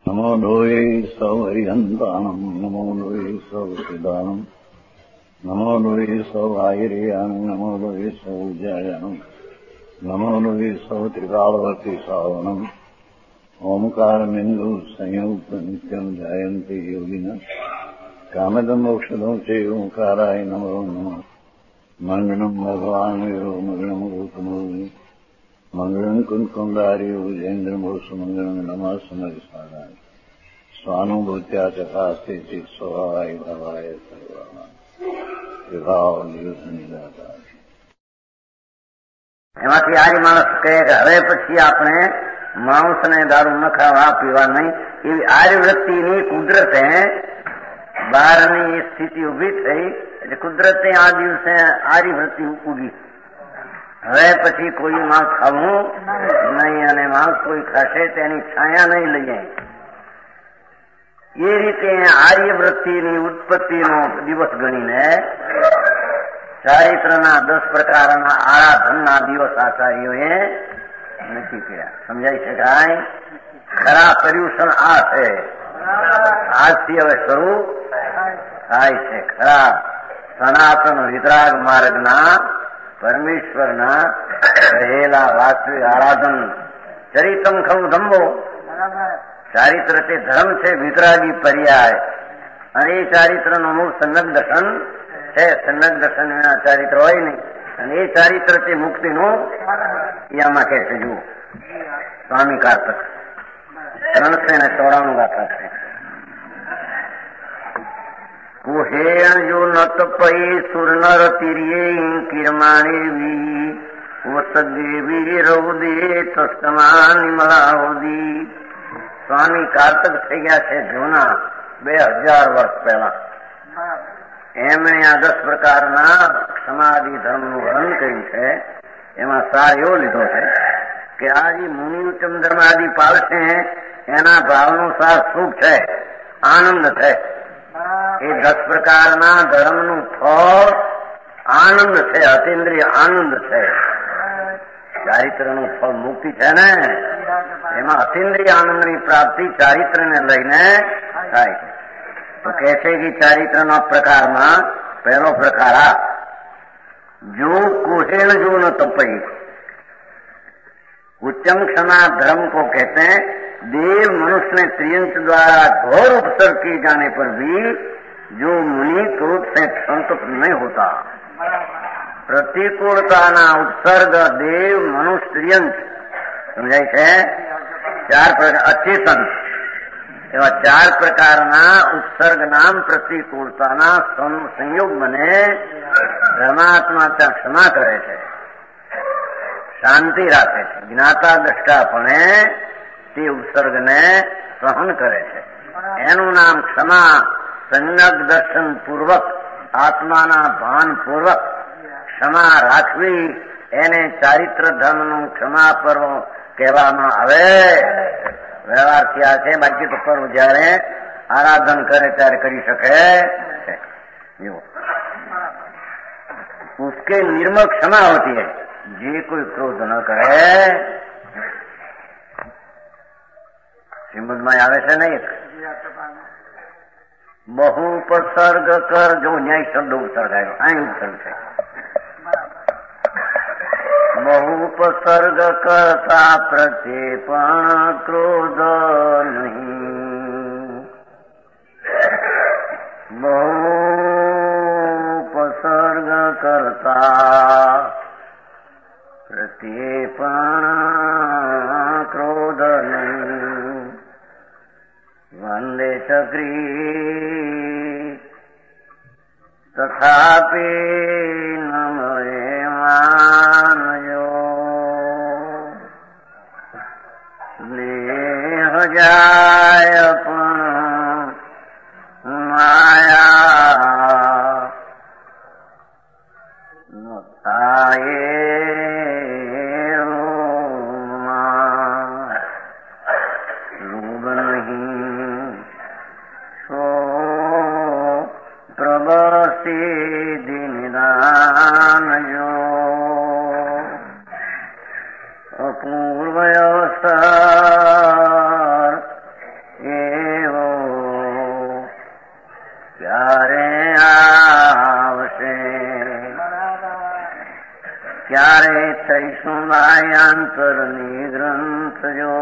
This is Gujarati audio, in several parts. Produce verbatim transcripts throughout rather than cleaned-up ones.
नमो लोये सौहरिहन्तानम् नमो लोये सौसिदानम् नमो लोये सौभागिर्यानम् नमो लोये सौजायानम् नमो लोये सौत्रिकालवर्ति सावनम् ओंकारमिन्दु संयुक्त नित्यम् जायन्ते योगिनः कामदम् औषधम् च ओंकाराय नमो नमः मङ्गलम् भगवान् वीरो मङ्गलम् गौतमो मंगलम कुंकुंडारी उजेन्द्रमोसु मंगलम नमः समरिसाराय स्वानुभूत्या चकास्ते चित स्वभावाय भवाय सर्वाना विभाव नियुद्ध निराधार। એમાંથી આરી માણસ કહે કે હવે પછી આપણે માંસ ને દારૂ ન ખાવા પીવા નહીં, એવી આરી વૃત્તિની કુદરતે બહારની સ્થિતિ ઉભી થઈ એટલે કુદરતે આ દિવસે આરી વૃત્તિ ઉગી. હવે પછી કોઈ માંસ ખાવું નહીં અને માંસ કોઈ ખાશે તેની છાયા નહીં લઈએ. એ રીતે આર્યવૃત્તિની ઉત્પત્તિનો દિવસ ગણીને ચારિત્રના દસ પ્રકારના આરાધનના દિવસ આચાર્યોએ નક્કી કર્યા. સમજાઈ શકાય? ખરા પર્યુષણ આ છે. આજથી હવે શરૂ થાય છે ખરા સનાતન વિતરાગ માર્ગના પરમેશ્વરના રહેલા વાસ્તવિક આરાધન. ચરિતમ ખવું ધમ્મો, ચારિત્ર તે ધર્મ છે વિતરાગી પર્યાય. અને એ ચારિત્રનો મૂળ સન્નગ દર્શન છે. સન્નગ દર્શન વિના ચારિત્ર હોય નહીં. અને એ ચારિત્ર તે મુક્તિનું આમાં કહે છે. જુઓ સ્વામી કાર્તક ત્રણસો ને ચોરાણું ગાથા છે. કુહેણ જો નત પઈ સુરનર તિર્યે કિરમાણે વી વસદેવી રૌદે તસ્કમા નિમલાવદી. સ્વામી કાર્તક થઈ ગયા છે જૂના, બે હજાર વર્ષ પહેલા. એમણે આ દસ પ્રકારના સમાધિ ધર્મનું વર્ણન કર્યું છે. એમાં સાર એવો લીધો છે કે આ જે મુનિ ઉત્તમ ધર્માદિ પાલશે એના ભાવનું સાર સુખ છે, આનંદ છે. એ દસ પ્રકારના ધર્મનું ફળ આનંદ છે, અતિન્દ્રિય આનંદ છે. ચારિત્રનું ફળ મુક્તિ છે ને, એમાં અતિન્દ્રિય આનંદની પ્રાપ્તિ ચારિત્રને લઈને થાય છે. તો કહે છે કે ચારિત્રના પ્રકારમાં પહેલો પ્રકાર આ જો कुहेण जो न तपई. उच्चम क्षमा धर्म को कहते हैं देव मनुष्य ने त्रियंश द्वारा घोर उपसर्ग किए जाने पर भी जो मुनि क्रोध से संतुष्ट नहीं होता. प्रतिकूलताना उपसर्ग देव मनुष्य त्रियंश સમજાય છે. ચાર પ્રકાર અચેતન એવા ચાર પ્રકારના ઉપસર્ગ નામ પ્રતિકૂળતાના સંયોગ બને ધર્માત્મા ત્યાં ક્ષમા કરે છે, શાંતિ રાખે છે. જ્ઞાતા દ્રષ્ટાપણે તે ઉપસર્ગને સહન કરે છે. એનું નામ ક્ષમા. સંજ્ઞક દર્શન પૂર્વક આત્માના ભાન પૂર્વક ક્ષમા રાખવી એને ચારિત્ર ધર્મનું ક્ષમા પર્વ કહેવામાં આવે. વ્યવહાર થયા છે. બાકી તો પર્વ જયારે આરાધન કરે ત્યારે કરી શકે છે. उसके निर्मल क्षमा होती है. जे कोई क्रोध न करे. શ્રીમદમાં આવે છે ને એક બહુ ઉપસર્ગ કર. જો ન્યાય શબ્દ ઉપસર્ગાયો અહીં ઉપસર્ગ છે. બહુ ઉપસર્ગ કરતા પ્રત્યે પણ ક્રોધ નહીં. બહુ ઉપસર્ગ કરતા પ્રત્યે પણ ક્રોધ નહીં. વંદે ચક્રી તથાપી નમરે માનજો. દેહ જાય પણ માયા ન થાય. અપૂર્વયોસ્તર એ બાહ્યાંતર નિગ્રંથ જો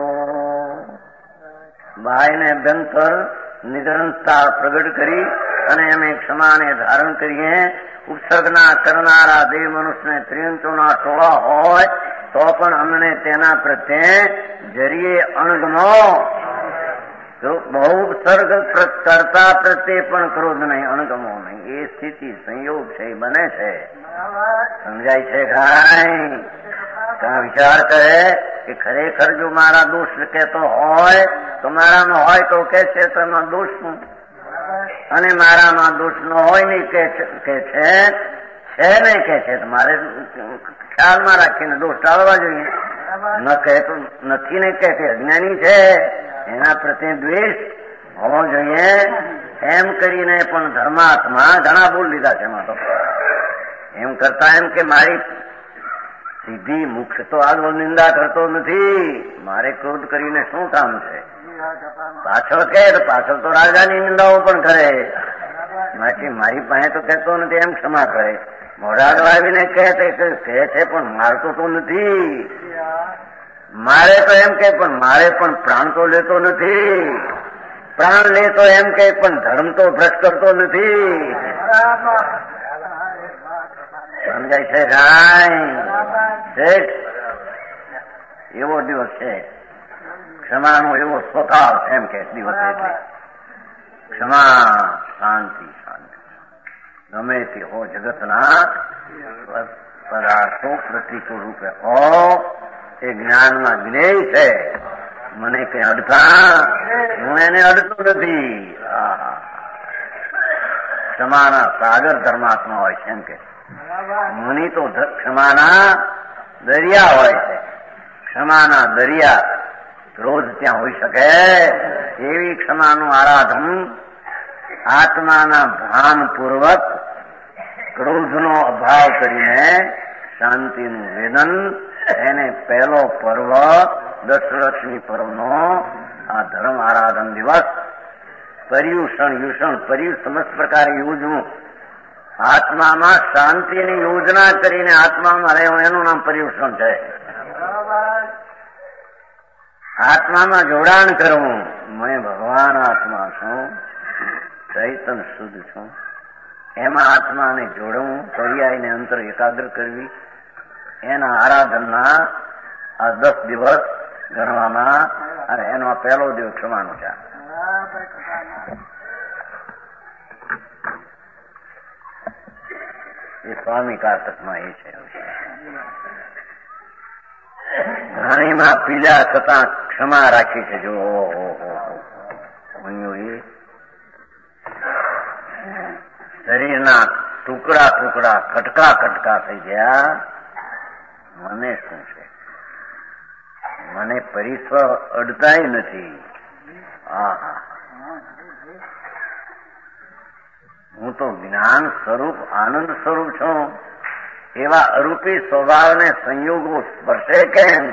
બાહ્ય ને અભ્યંતર નિગ્રંથતા પ્રગટ કરી અને અમે ક્ષમાને ધારણ કરીએ. ઉપસર્ગના કરનારા દેવ મનુષ્યને ત્રિયંતોના ટોળા હોય તો પણ અમને તેના પ્રત્યે જરીએ અણગમો બહુ ઉપસર્ગ કરતા પ્રત્યે પણ ક્રોધ નહીં, અણગમો નહીં. એ સ્થિતિ સંયોગ છે, એ બને છે. સમજાય છે કાંઈ? ત્યાં વિચાર કરે કે ખરેખર જો મારા દોષ કહેતો હોય તો મારામાં હોય તો કે છે તો એમાં દોષ શું, અને મારામાં દોષ ન હોય નહીં કે છે છે નહીં કે છે તો મારે ખ્યાલમાં રાખીને દોષ ટાળવા જોઈએ. ન કહેતો નથી ને કે અજ્ઞાની છે એના પ્રત્યે દ્વેષ હોવો જોઈએ. એમ કરીને પણ ધર્માત્મા ઘણા બોલ લીધા છે એમાં તો. એમ કરતા એમ કે મારી સીધી મુખ તો આગળ નિંદા કરતો નથી, મારે ક્રોધ કરીને શું કામ છે. પાછળ કહે તો પાછળ તો રાજાની નિંદાઓ પણ કરે, બાકી મારી પાસે તો કહેતો નથી એમ ક્ષમા કરે. મોઢા આવીને કહે છે પણ મારતો તો નથી. મારે તો એમ કે પણ મારે પણ પ્રાણ તો લેતો નથી. પ્રાણ લેતો એમ કે પણ ધર્મ તો ભ્રષ્ટ કરતો નથી. સમજાય છે કાંઈ? એવો દિવસ છે ક્ષમાનો, એવો સ્વભાવ એમ કે દિવસ એટલે ક્ષમા શાંતિ શાંતિ ગમે તે હો જગતના પદાર્થો પ્રતિકૂળ રૂપે હો એ જ્ઞાનમાં જ્ઞેય છે. મને કઈ અડતા હું એને અડતો નથી. ક્ષમાના સાગર ધર્માત્મા હોય છે એમ કે મુનિ તો ક્ષમાના દરિયા હોય છે. ક્ષમાના દરિયા ક્રોધ ત્યાં હોઈ શકે એવી ક્ષમાનું આરાધન આત્માના ભાનપૂર્વક ક્રોધનો અભાવ કરીને શાંતિનું વેદન, એને પહેલો પર્વ દશલક્ષ્મી પર્વનો આ ધર્મ આરાધન દિવસ પર્યુષણ યુષણ પર્યુ સમસ્ત પ્રકારે યોજવું. આત્મામાં શાંતિની યોજના કરીને આત્મામાં રહેવું એનું નામ પર્યુષણ છે. આત્મામાં જોડાણ કરવું. મેં ભગવાન આત્મા છું, ચૈતન શુદ્ધ છું, એમાં આત્માને જોડવું, પર્યાયને અંતર એકાગ્ર કરવી. એના આરાધનના આ દસ દિવસ ગણવામાં અને એનો પહેલો દિવસ ક્ષમાનો છે. એ સ્વામી કારતકમાં એ છે. ઘણીમાં પીડા છતાં ક્ષમા રાખી છે. જો શરીરના ટુકડા ટુકડા કટકા કટકા થઈ ગયા. મને શું છે, મને પરિશ્વર અડતાય નથી. આહા, હું તો જ્ઞાન સ્વરૂપ આનંદ સ્વરૂપ છું. એવા અરૂપી સ્વભાવને સંયોગો સ્પર્શે કેમ?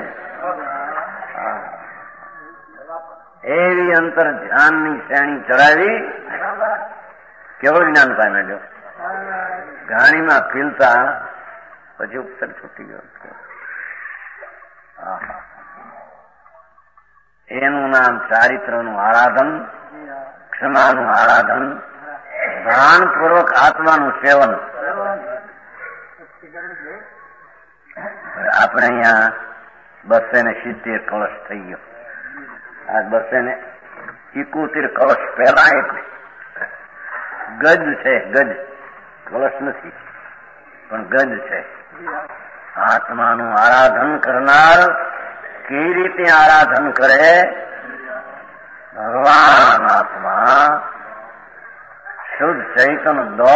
એવી અંતર ધ્યાનની શ્રેણી ચડાવી કેવળ જ્ઞાન પામે જો. ઘાણીમાં પીલતા પછી ઉપસર છૂટી ગયો. એનું નામ ચારિત્રનું આરાધન, ક્ષમાનું આરાધન, ભાનપૂર્વક આત્માનું સેવન. આપણે અહીંયા બસે ને સિત્તેર કળશ થઈ ગયો. આ બસે ને ઇકોતેર કળશ પહેલા એક ગજ છે. ગજ કળશ નથી પણ ગજ છે. આત્માનું આરાધન કરનાર કેવી રીતે આરાધન કરે? ભગવાન આત્મા શુદ્ધ ચૈતન દો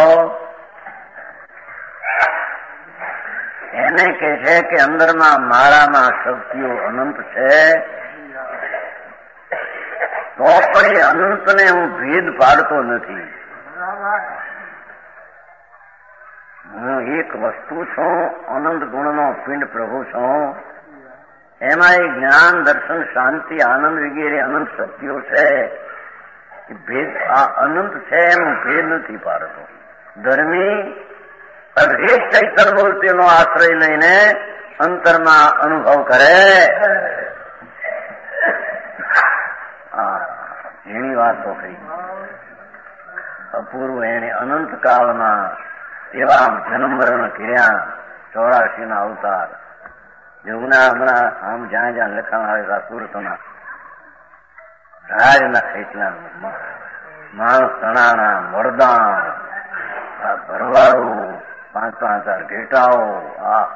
એને કે છે કે અંદરમાં મારામાં શક્તિઓ અનંત છે. તો પણ એ અનંતને હું ભેદ પાડતો નથી. હું એક વસ્તુ છું, અનંત ગુણનો પિંડ પ્રભુ છું. એમાં એ જ્ઞાન દર્શન શાંતિ આનંદ વગેરે અનંત શક્તિઓ છે. ભેદ આ અનંત છે એનું ભેદ નથી પાડતો. ધર્મી અદ્વૈત ચૈતન્ય મૂર્તિનો આશ્રય લઈને અંતરમાં અનુભવ કરે. એની વાતો કહી અપૂર્વ. એને અનંત કાળમાં એવા જન્મ મરણ કર્યા, ચોરાશી ના અવતાર. જમુના હમણાં આમ જ્યાં જ્યાં લખાણ આવે સુરતના રાજના ખેતલા માણસ તણાના વરદાન ભરવાડું પાંચ પાંચ હજાર ઘેટાઓ. આ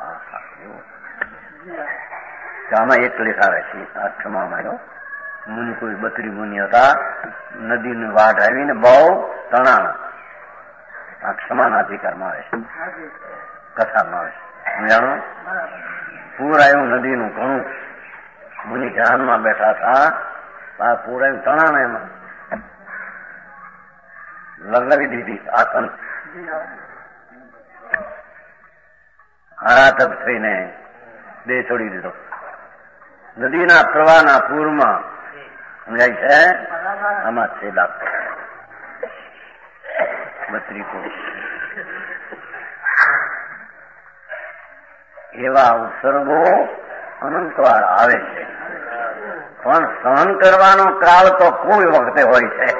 આમાં એક લેખાવે છે આઠમાં આવ્યો. મુનિ કોઈ બત્રી મુનિ હતા, નદીની વાટ આવીને બહુ તણાણા. આ ક્ષમાના અધિકારમાં આવે છે, કથામાં આવે છે. જાણો પૂર આવ્યું નદીનું ઘણું. મુનિ ધ્યાનમાં બેઠા હતા, પૂર આવ્યું તણાણા. એમાં લગાવી દીધી આસન. હારાતક થઈને દેહ છોડી દીધો. નદીના પ્રવાહના પૂરમાં સમજાય છે. આમાં છે દાખલો બત્રી પુરુષ. એવા ઉત્સર્ગો અનંતવાર આવે છે, પણ સહન કરવાનો કાળ તો કોઈ વખતે હોય છે.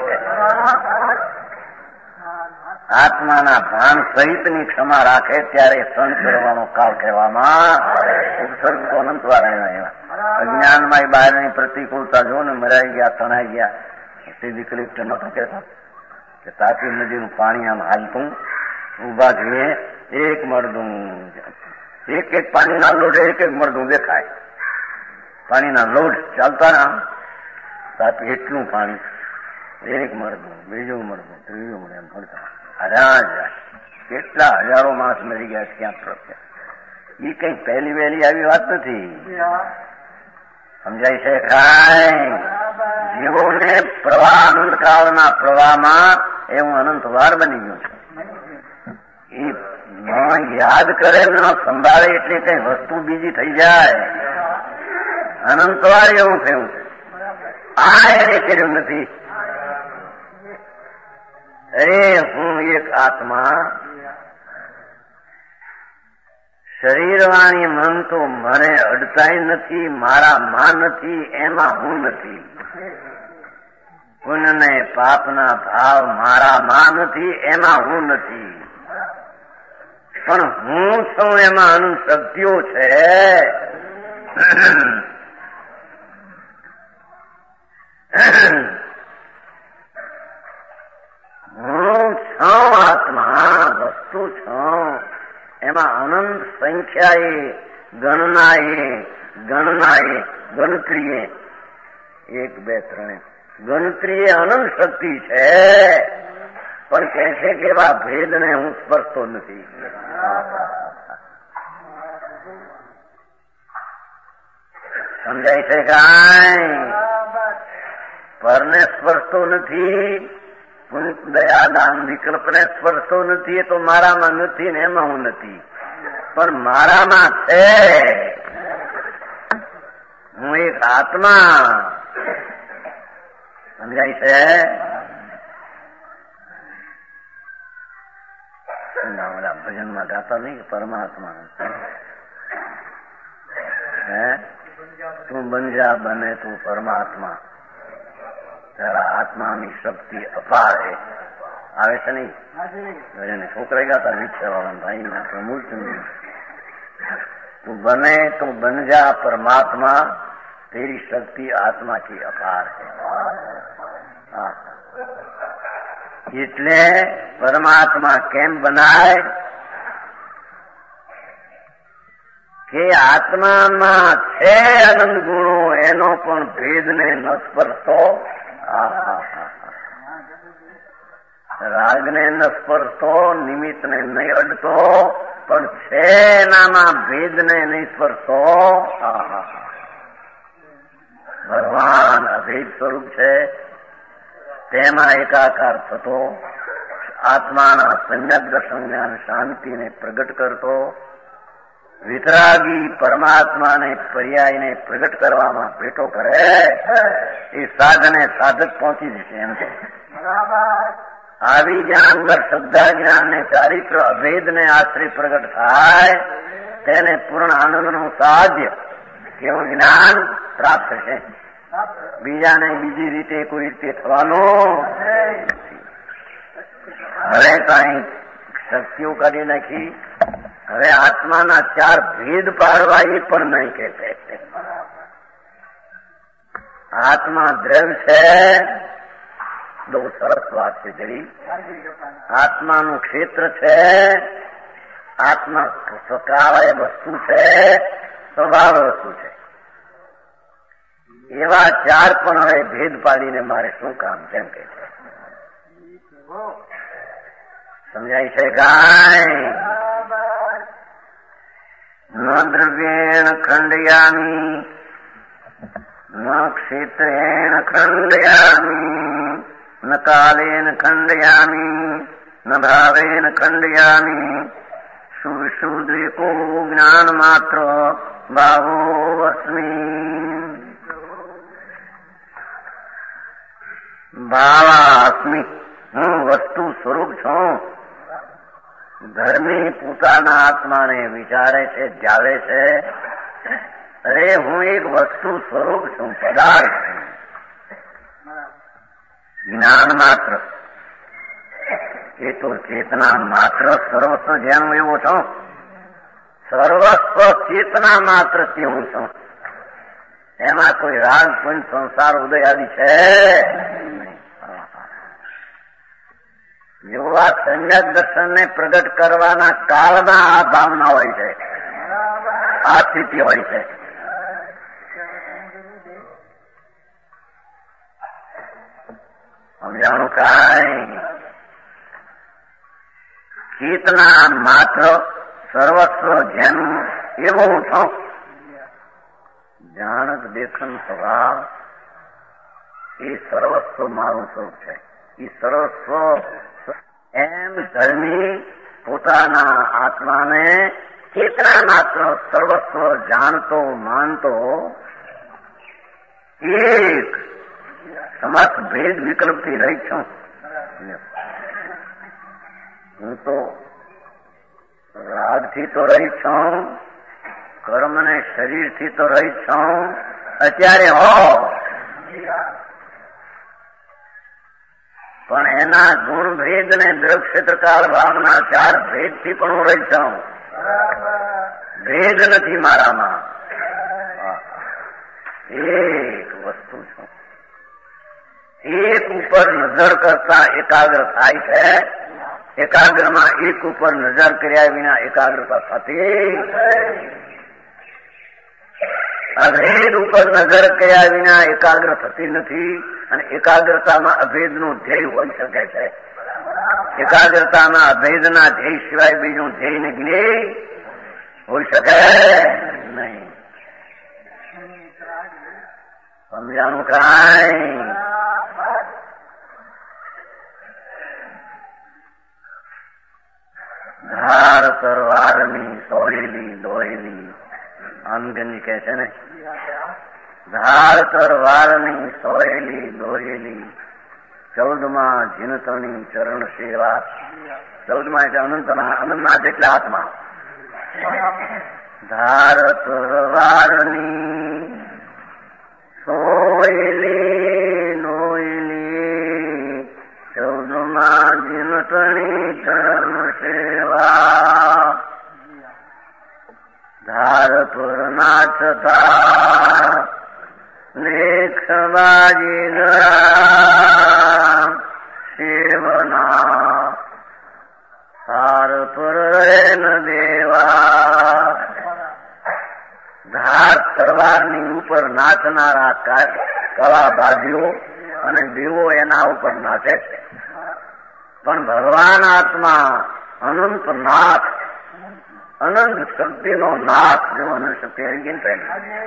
આત્માના ભાન સહિતની ક્ષમા રાખે ત્યારે સહન કરવાનો કાળ કહેવામાં. ઉત્સર્ગ તો અનંતવાર આવ્યા. એવા અજ્ઞાનમાં બહારની પ્રતિકૂળતા જો ને મરાઈ ગયા, તણાઈ ગયા. સીધી કલેક્ટર નતો કહેતા કે તાપી નદીનું પાણી આમ હાલતું ઉભા જોઈએ, એક મળદું એક એક પાણીના લોટ એક એક મળદું દેખાય. પાણીના લોટ ચાલતા ના તાપી એટલું પાણી, એક મળદું, બીજું મળદું, ત્રીજું મળે એમ મળતા હજાર કેટલા હજારો માણસ મરી ગયા. ક્યાં પ્રત્યે એ કઈ પહેલી વહેલી આવી વાત નથી. સમજાય છે કાંઈ? જીવોને પ્રવાહ અનંતકાળના પ્રવાહમાં એવું અનંતવાર બની ગયું છે. એ યાદ કરે ન સંભાળે એટલે કઈ વસ્તુ બીજી થઈ જાય. અનંતવાર એવું થયું છે. આ એને કર્યું નથી. અરે હું એક આત્મા, શરીર વાણી મન તો મને અડતાય નથી, મારા માં નથી, એમાં હું નથી. પુણ્ય ને પાપના ભાવ મારા માં નથી, એમાં હું નથી. પણ હું છું એમાં અનંત શક્તિઓ છે. હું છું આત્મા, વસ્તુ છું. એમાં અનંત સંખ્યાએ, ગણનાએ, ગણનાએ, ગણતરીએ, એક બે ત્રણ ગણતરીએ અનંત શક્તિ છે. પણ કહે છે કે એવા ભેદને હું સ્પર્શતો નથી. સમજાય છે કાંઈ? પરને સ્પર્શતો નથી, દયાદાન વિકલ્પને સ્પર્શતો નથી. એ તો મારામાં નથી ને એમાં હું નથી. પણ મારામાં છે. હું એક આત્મા. સમજાય છે? બધા ભજનમાં ગાતા નહીં પરમાત્મા હે તું બન જા, બને તું પરમાત્મા. તારા આત્માની શક્તિ અપાર છે. આવે છે નહીં? ભજન છોકરા ગાતા વિચારવાળા ભાઈ ના પ્રમુખ. તું બને તો બન જા પરમાત્મા, તેરી શક્તિ આત્મા की અપાર છે. એટલે પરમાત્મા કેમ બનાય? કે આત્મામાં છે અનંત ગુણો, એનો પણ ભેદને ન સ્પર્શતો. રાગને ન સ્પર્શતો, નિમિત્તને નહીં અડતો, પણ છે એનામાં ભેદને નહીં સ્પર્શતો. ભગવાન અભેદ સ્વરૂપ છે, તેમાં એકાકાર થતો, આત્માના સમ્યક દર્શન જ્ઞાન શાંતિને પ્રગટ કરતો, વિતરાગી પરમાત્માને પર્યાયને પ્રગટ કરવામાં ભેટો કરે, એ સાધને સાધક પહોંચી જશે. એમ છે આવી જ્યાં અંદર શ્રદ્ધા જ્ઞાન ને ચારિત્ર અભેદ ને આશ્રિત પ્રગટ થાય તેને પૂર્ણ આનંદનું સાધ્ય કેવું જ્ઞાન પ્રાપ્ત છે. બીજાને બીજી રીતે કોઈ રીતે થવાનું હવે કઈ શક્તિઓ કરી નાખી. હવે આત્માના ચાર ભેદ પાડવા એ પણ નહીં કહેશે. આત્મા દ્રવ્ય છે, બહુ સરસ વાત છે જરી. આત્માનું ક્ષેત્ર છે, આત્મા સ્વભાવ વસ્તુ છે, સ્વભાવ વસ્તુ છે. એવા ચાર પણ હવે ભેદ પાડીને મારે શું કામ તેમ કે છે. સમજાય છે કાંઈ? ન દ્રવ્યેણ ખંડયામી ન ક્ષેત્રેણ ખંડયામી ન કાલેન ખંડયામી ન ભાવેન ખંડયામી શુશુદ્વેકો જ્ઞાન માત્ર ભાવો અસ્મી ભાવાસ્મી. હું વસ્તુ સ્વરૂપ છું. ધર્મી પોતાના આત્માને વિચારે છે, જાવે છે. અરે હું એક વસ્તુ સ્વરૂપ છું, પદાર્થ છું. જ્ઞાન માત્ર એ તો ચેતના માત્ર સર્વસ્વ જેમ એવો છું. સર્વસ્વ ચેતના માત્ર તે હું છું. એમાં કોઈ રાગ પણ સંસાર ઉદય આદિ છે. જેવા સમ્યક દર્શનને પ્રગટ કરવાના કાળમાં આ ભાવના હોય છે, આ સ્થિતિ હોય છે. સમજાણું કાંઈ? ચેતના માત્ર સર્વસ્વ જેનું એવું છું. જાણક દેખન સ્વભાવ એ સર્વસ્વ મારું સ્વરૂપ છે. એ સર્વસ્વ એમ ધર્મી પોતાના આત્માને ચેતના માત્ર સર્વસ્વ જાણતો માનતો એક સમસ્ત ભેદ વિકલ્પથી રહી છું. હું તો રાગથી તો રહી છું, કર્મ ને શરીરથી તો રહી છું. અત્યારે હો પણ એના ગુણ ભેદ ને દ્રવ ક્ષેત્રકાળ ભાવના ચાર ભેદ થી પણ હું રહી છું. ભેદ નથી મારામાં, એક વસ્તુ છું. એક ઉપર નજર કરતા એકાગ્ર થાય છે. એકાગ્રમાં એક ઉપર નજર કર્યા વિના એકાગ્રતા થતી. અભેદ ઉપર નજર કર્યા વિના એકાગ્ર થતી નથી. અને એકાગ્રતામાં અભેદનું ધ્યેય હોઈ શકે છે. એકાગ્રતામાં અભેદના ધ્યેય સિવાય બીજું ધ્યેય ને જ્ઞેય હોઈ શકે નહીં. સમજાણું કાંઈ? ધાર તરવારની સોળેલી દોરેલી આમગંજી કહે છે ને, ધાર તરવારની સોળેલી દોરેલી ચૌદમાં જીનતની ચરણ સેવા. ચૌદમાં એટલે અનંતના અનંતના જેટલા આત્મા. ધાર તરવારની સોળેલી દોરેલી ચૌદમાં જીનતની ચરણ સેવા. ધાર પર નાચતા લેખબાજી ગરા સેવના ધાર પર ન દેવા. ધાર તરવારની ઉપર નાચનારા કલાબાજીઓ અને દેવો એના ઉપર નાચે છે. પણ ભગવાન આત્મા અનંત નાથ, અનંત શક્તિનો નાથ. જો અનંત શક્તિ આવી ગઈ ને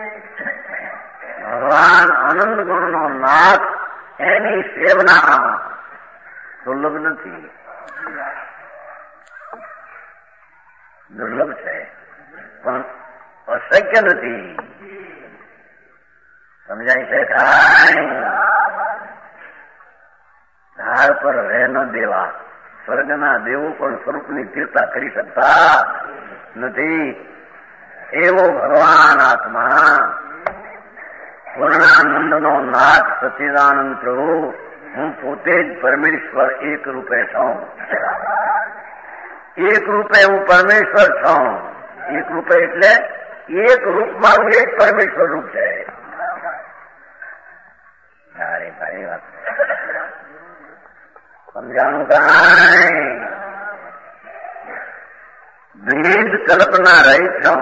ભગવાન અનંત ગુણનો નાથ, એની સેવના દુર્લભ નથી, દુર્લભ છે પણ અશક્ય નથી. સમજાય છે કાંઈ? ઝાડ પર રહે ન દેવા. સ્વર્ગના દેવો પણ સ્વરૂપની સ્થિરતા કરી શકતા નથી. એવો ભગવાન આત્મા, પૂર્ણાનંદનો નાથ સચ્ચિદાનંદ પ્રભુ, હું પોતે જ પરમેશ્વર એક રૂપે છું. એક રૂપે હું પરમેશ્વર છું. એક રૂપે એટલે એક રૂપ મારું એક પરમેશ્વર રૂપ છે. અરે ભાઈ વાત સમજાણું કાંઈ? ભેદ કલ્પના રહિત છું.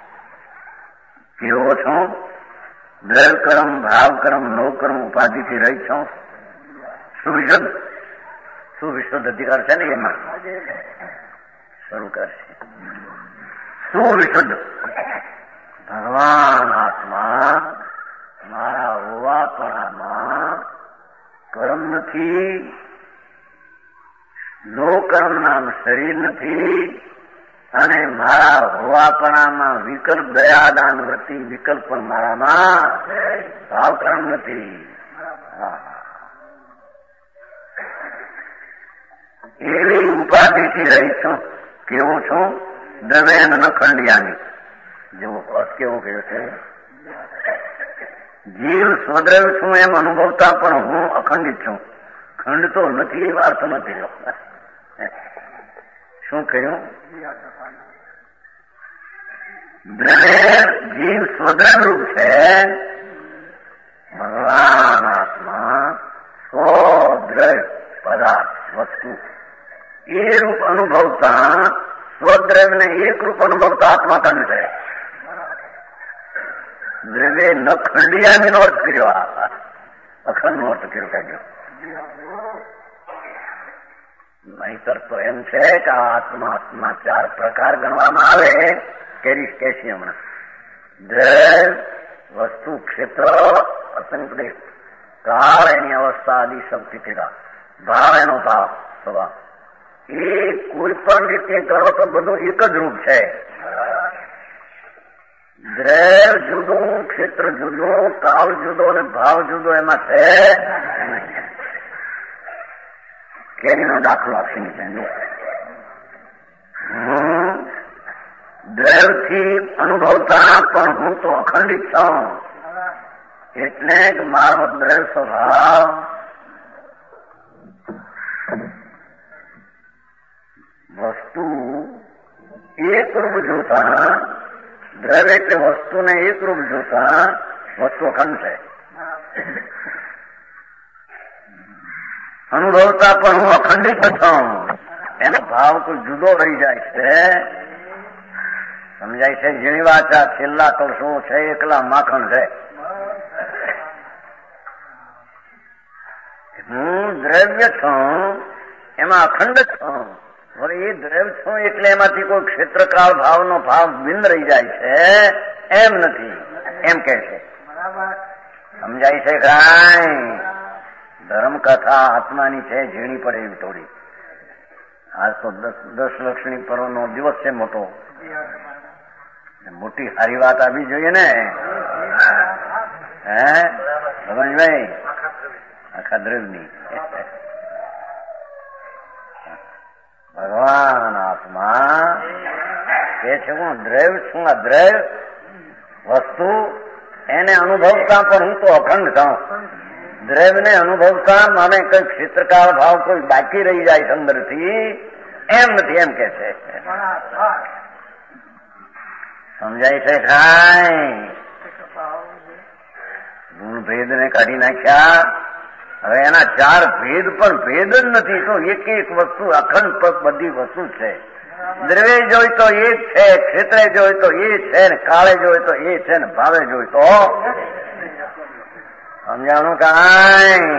કેવો છું? દ્રવ કર્મ, ભાવ કર્મ, નો કર્મ, ઉપાધિથી રહિત છું. સુવિશુદ્ધ સુવિશુદ્ધ અધિકાર છે ને એમાં શરૂ કરશે. સુવિશુદ્ધ ભગવાન આત્મા મારા હોવાપણામાં કર્મ નથી, નો કર્મ નામ શરીર નથી, અને મારા હોવાપણામાં વિકલ્પ દયાદાન વૃત્તિ વિકલ્પ પણ મારામાં ભાવ કર્મ નથી. એવી ઉપાધિથી રહી છું. કેવું છું? દ્રવ્યન ન ખંડિયાની. જેવો અર્થ કેવો કહ્યો છે? જીવ સ્વદ્રવ છું એમ અનુભવતા પણ હું અખંડિત છું. ખંડ તો નથી એવા અર્થ નથી. શું કહ્યું? જીવ સ્વદ્રવ રૂપ છે. ભગવાન આત્મા સ્વદ્રવ પદાર્થ વસ્તુ એ રૂપ અનુભવતા, સ્વદ્રવ ને એક રૂપ અનુભવતા આત્મા કંડ છે. દ્રવ્ય ન ખંડિયાની નો અર્થ કર્યો, અખંડ નો અર્થ કર્યો કાઢ્યો. નહીતર તો એમ છે કે આત્મા આત્મા ચાર પ્રકાર ગણવામાં આવે. કેરી કેસી હમણાં દ્રવ, વસ્તુ, ક્ષેત્ર, અસંકલિત, કાળ એની અવસ્થા આદિ શક્તિ પીડા, ભાવ એનો ભાવ સ્વભાવ. એ કોઈ પણ રીતે કરો તો બધું એક જ રૂપ છે. દ્રવ જુદો, ક્ષેત્ર જુદો, કાળ જુદો અને ભાવ જુદો એમાં છે. કેરીનો દાખલો આપીને કહેજો. હું દ્રવથી અનુભવતા પણ હું તો અખંડિત છું. એટલે જ મારો દ્રવ સ્વભાવ વસ્તુ એક રૂપ જોતા, દ્રવ એટલે વસ્તુને એક રૂપ જોતા વસ્તુ અખંડ છે. અનુભવતા પણ હું અખંડિત છું. એનો ભાવ કોઈ જુદો રહી જાય છે. સમજાય છે? જેની વાત આ છેલ્લા તો શું છે? એકલા માખણ છે. હું દ્રવ્ય છું, એમાં અખંડ છું. હવે એ દ્રવ્ય છું એટલે એમાંથી કોઈ ક્ષેત્રકાળ ભાવનો ભાવ ભિન્ન રહી જાય છે એમ નથી, એમ કે છે. સમજાય છે કાંઈ? ધર્મ કથા આત્માની છે, ઝીણી પડે એવી થોડી. આજ તો દસ દસ લક્ષ્મી પર્વનો દિવસ છે મોટો. મોટી સારી વાત આવી જોઈએ ને. હે ભગવાનભાઈ? આખા દ્રવ્યની ભગવાન આત્મા કે છે હું દ્રવ્ય છું. આ દ્રવ્ય વસ્તુ એને અનુભવતા પણ હું તો અખંડ છું. દ્રવ્યને અનુભવતા મને કઈ ક્ષેત્રકાળ ભાવ કોઈ બાકી રહી જાય અંદરથી એમ નથી, એમ કે છે. સમજાય છે કાંઈ? ગુણ ભેદ ને કાઢી નાખ્યા. હવે એના ચાર ભેદ પણ ભેદ જ નથી. તો એક એક વસ્તુ અખંડ બધી વસ્તુ છે. દ્રવ્ય જોઈ તો એ જ છે, ક્ષેત્રે જોઈ તો એ છે, ને કાળે જોઈ તો એ છે, ને ભાવે જોઈ તો. સમજાણું કાંઈ?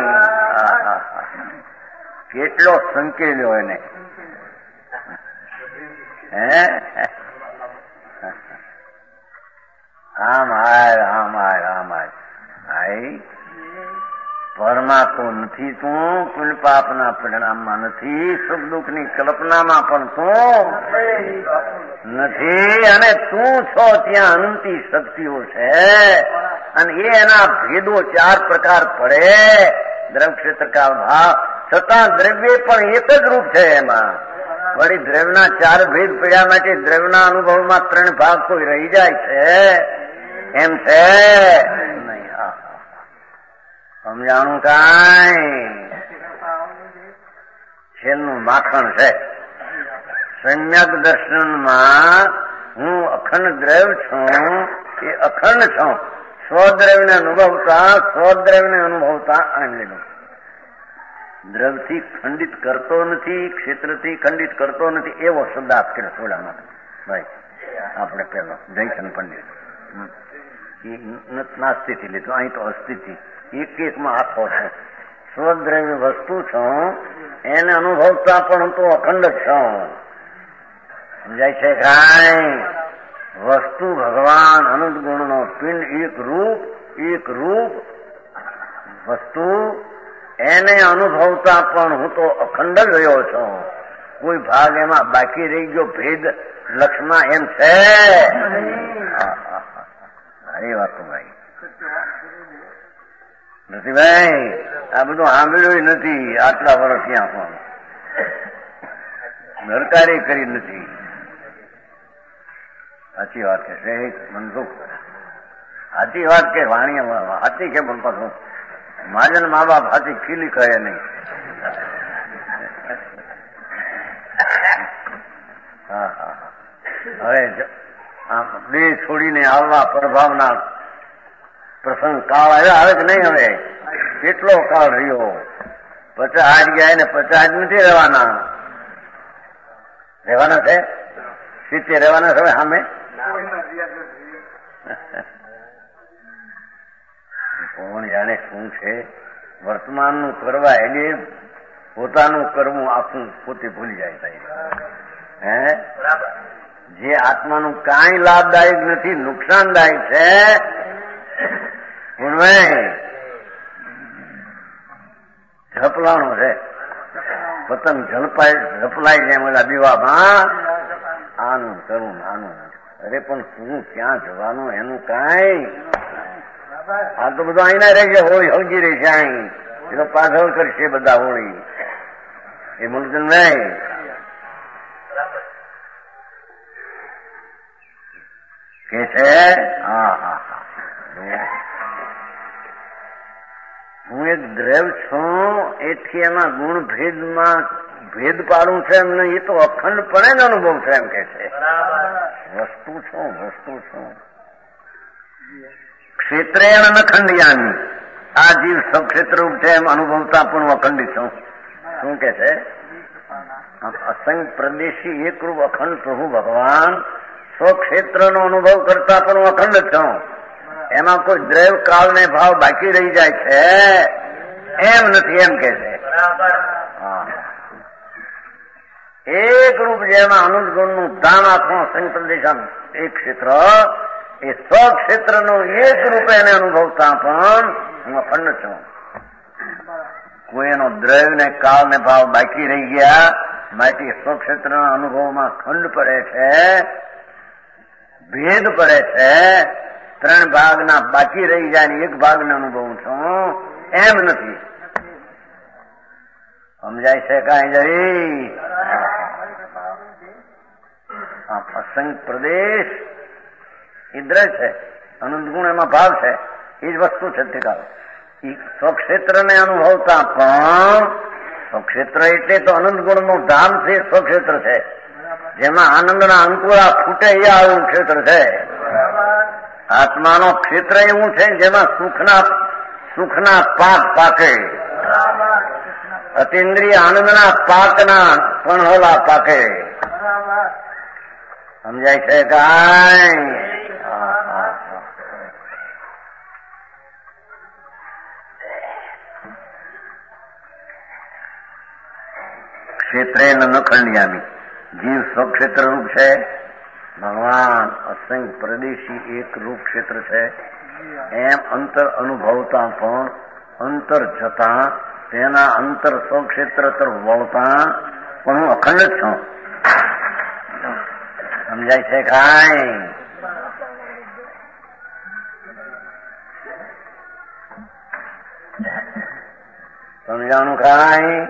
કેટલો સંકેલ્યો એને. હે આમ હાય આમ હાય આમ હાય હાય પરમાં તો નથી તું, પુલ પાપના પરિણામમાં નથી, સુખ દુઃખની કલ્પનામાં પણ તું નથી. અને તું છો ત્યાં અનંતી શક્તિઓ છે. અને એ એના ભેદો ચાર પ્રકાર પડે. દ્રવ ક્ષેત્ર કાળ ભાવ છતાં દ્રવ્ય પણ એક જ રૂપ છે. એમાં વળી દ્રવ્યના ચાર ભેદ પડ્યા માટે દ્રવ્યના અનુભવમાં ત્રણ ભાગ કોઈ રહી જાય છે એમ છે નહીં. સમજાણું કાંઈ છેલ્લું માખણ છે. સમ્યક દર્શનમાં હું અખંડ દ્રવ્ય છું એ અખંડ છું. સ્વદ્રવ્યને અનુભવતા સ્વદ્રવ્યને અનુભવતા આનંદ. દ્રવ્યથી ખંડિત કરતો નથી, ક્ષેત્રથી ખંડિત કરતો નથી એવો શબ્દ આપી થોડામાં ભાઈ આપણે પેલો જયસન પંડિત નાસ્તિથી લીધું. અહીં તો અસ્થિથી એક એકમાં આખો છે. સ્વદ્રવ્ય વસ્તુ છું એને અનુભવતા પણ તો અખંડ છું. સમજાય છે કાંઈ? વસ્તુ ભગવાન અનંત ગુણનો પિંડ એક રૂપ એક રૂપ વસ્તુ એને અનુભવતા પણ હું તો અખંડ જ રહ્યો છું. કોઈ ભાગ એમાં બાકી રહી ગયો ભેદ લક્ષમાં એમ છે એ વાત તો ભાઈ નથી ભાઈ. આ બધું સાંભળ્યું નથી આટલા વર્ષ ત્યાં પણ સરકારે કરી નથી. સાચી વાત કે છે મનસુખ, સાચી વાત કે વાણી સાચી કે પણ પાછું માજન મા બાપ હાથી ખીલી કહે નહીં. હા હા હવે દેહ છોડીને આવવા પ્રભાવના પ્રસંગ કાળ આવ્યા. હવે કે નહીં? હવે કેટલો કાળ રહ્યો? પચાસ ગયા ને પચાસ નથી રહેવાના. રહેવાના છે સિત્તેર રહેવાના છે. સામે કોણ જાણે શું છે વર્તમાનનું કરવા એટલે પોતાનું કરવું આખું પોતે ભૂલી જાય. હે જે આત્માનું કાંઈ લાભદાયક નથી, નુકસાનદાયક છે. ઝપલાણો છે પતંગ ઝડપાય ઝપલાય જાય બધા દીવામાં આનું કરવું આનું. અરે પણ શું ક્યાં જવાનું એનું કાંઈ? આ તો બધું અહીંના રહેશે. હોળી સમજી રહી છે અહીં એ તો પાછળ કરશે બધા હોળી એ મુલકન નહીં. કે છે હા હા હા હું એક દ્રવ્ય છું એથી એમાં ગુણ ભેદમાં ભેદ પાડું છે એમ નહીં. એ તો અખંડપણે જ અનુભવ છે એમ કે છે. વસ્તુ છું વસ્તુ છું ક્ષેત્રેણ ન ખંડિયાની. આ જીવ સક્ષેત્ર રૂપ છે એમ અનુભવતા પણ હું અખંડિત છું. શું કે છે? અસંગ પ્રદેશી એકરૂપ અખંડ પ્રભુ ભગવાન સ્વક્ષેત્રનો અનુભવ કરતા પણ હું અખંડ છું. એમાં કોઈ દ્રવ્ય કાળ ને ભાવ બાકી રહી જાય છે એમ નથી એમ કે છે. એક રૂપ જેમાં અનંત ગુણનું ધામ આખું અસંગ પ્રદેશ એક ક્ષેત્ર એ સ્વક્ષેત્રનું એક રૂપે એને અનુભવતા પણ હું અખંડ છું. કોઈ એનો દ્રવ્ય ને કાળ ને ભાવ બાકી રહી ગયા માટે સ્વક્ષેત્રના અનુભવમાં ખંડ પડે છે, ભેદ પડે છે. ત્રણ ભાગના બાકી રહી જાય ને એક ભાગને અનુભવું છું એમ નથી. સમજાય છે કાંઈ જરી? અસંગ પ્રદેશ ઇન્દ્ર છે, અનંત ગુણ એમાં ભાવ છે, એ જ વસ્તુ છે. તે કાળ સ્વક્ષેત્રને અનુભવતા પણ સ્વક્ષેત્ર એટલે તો અનંત ગુણનું ધામ છે. સ્વક્ષેત્ર છે જેમાં આનંદના અંકુરા ફૂટે એ આવું ક્ષેત્ર છે. આત્માનો ક્ષેત્ર એવું છે જેમાં સુખના સુખના પાક પાકે, અતિન્દ્રિય આનંદના પાકના પણહોલા પાકે. સમજાય છે કાંઈ? ક્ષેત્રે ન ખંડિયામી. જીવ સ્વક્ષેત્ર રૂપ છે, ભગવાન અસંગ પ્રદેશી એક રૂપ ક્ષેત્ર છે. એમ અંતર અનુભવતા પણ અંતર જતા તેના અંતર સ્વક્ષેત્ર તરફ વળતા પણ હું અખંડ જ છું. સમજાય છે કાંઈ? સમજાણું કાંઈ?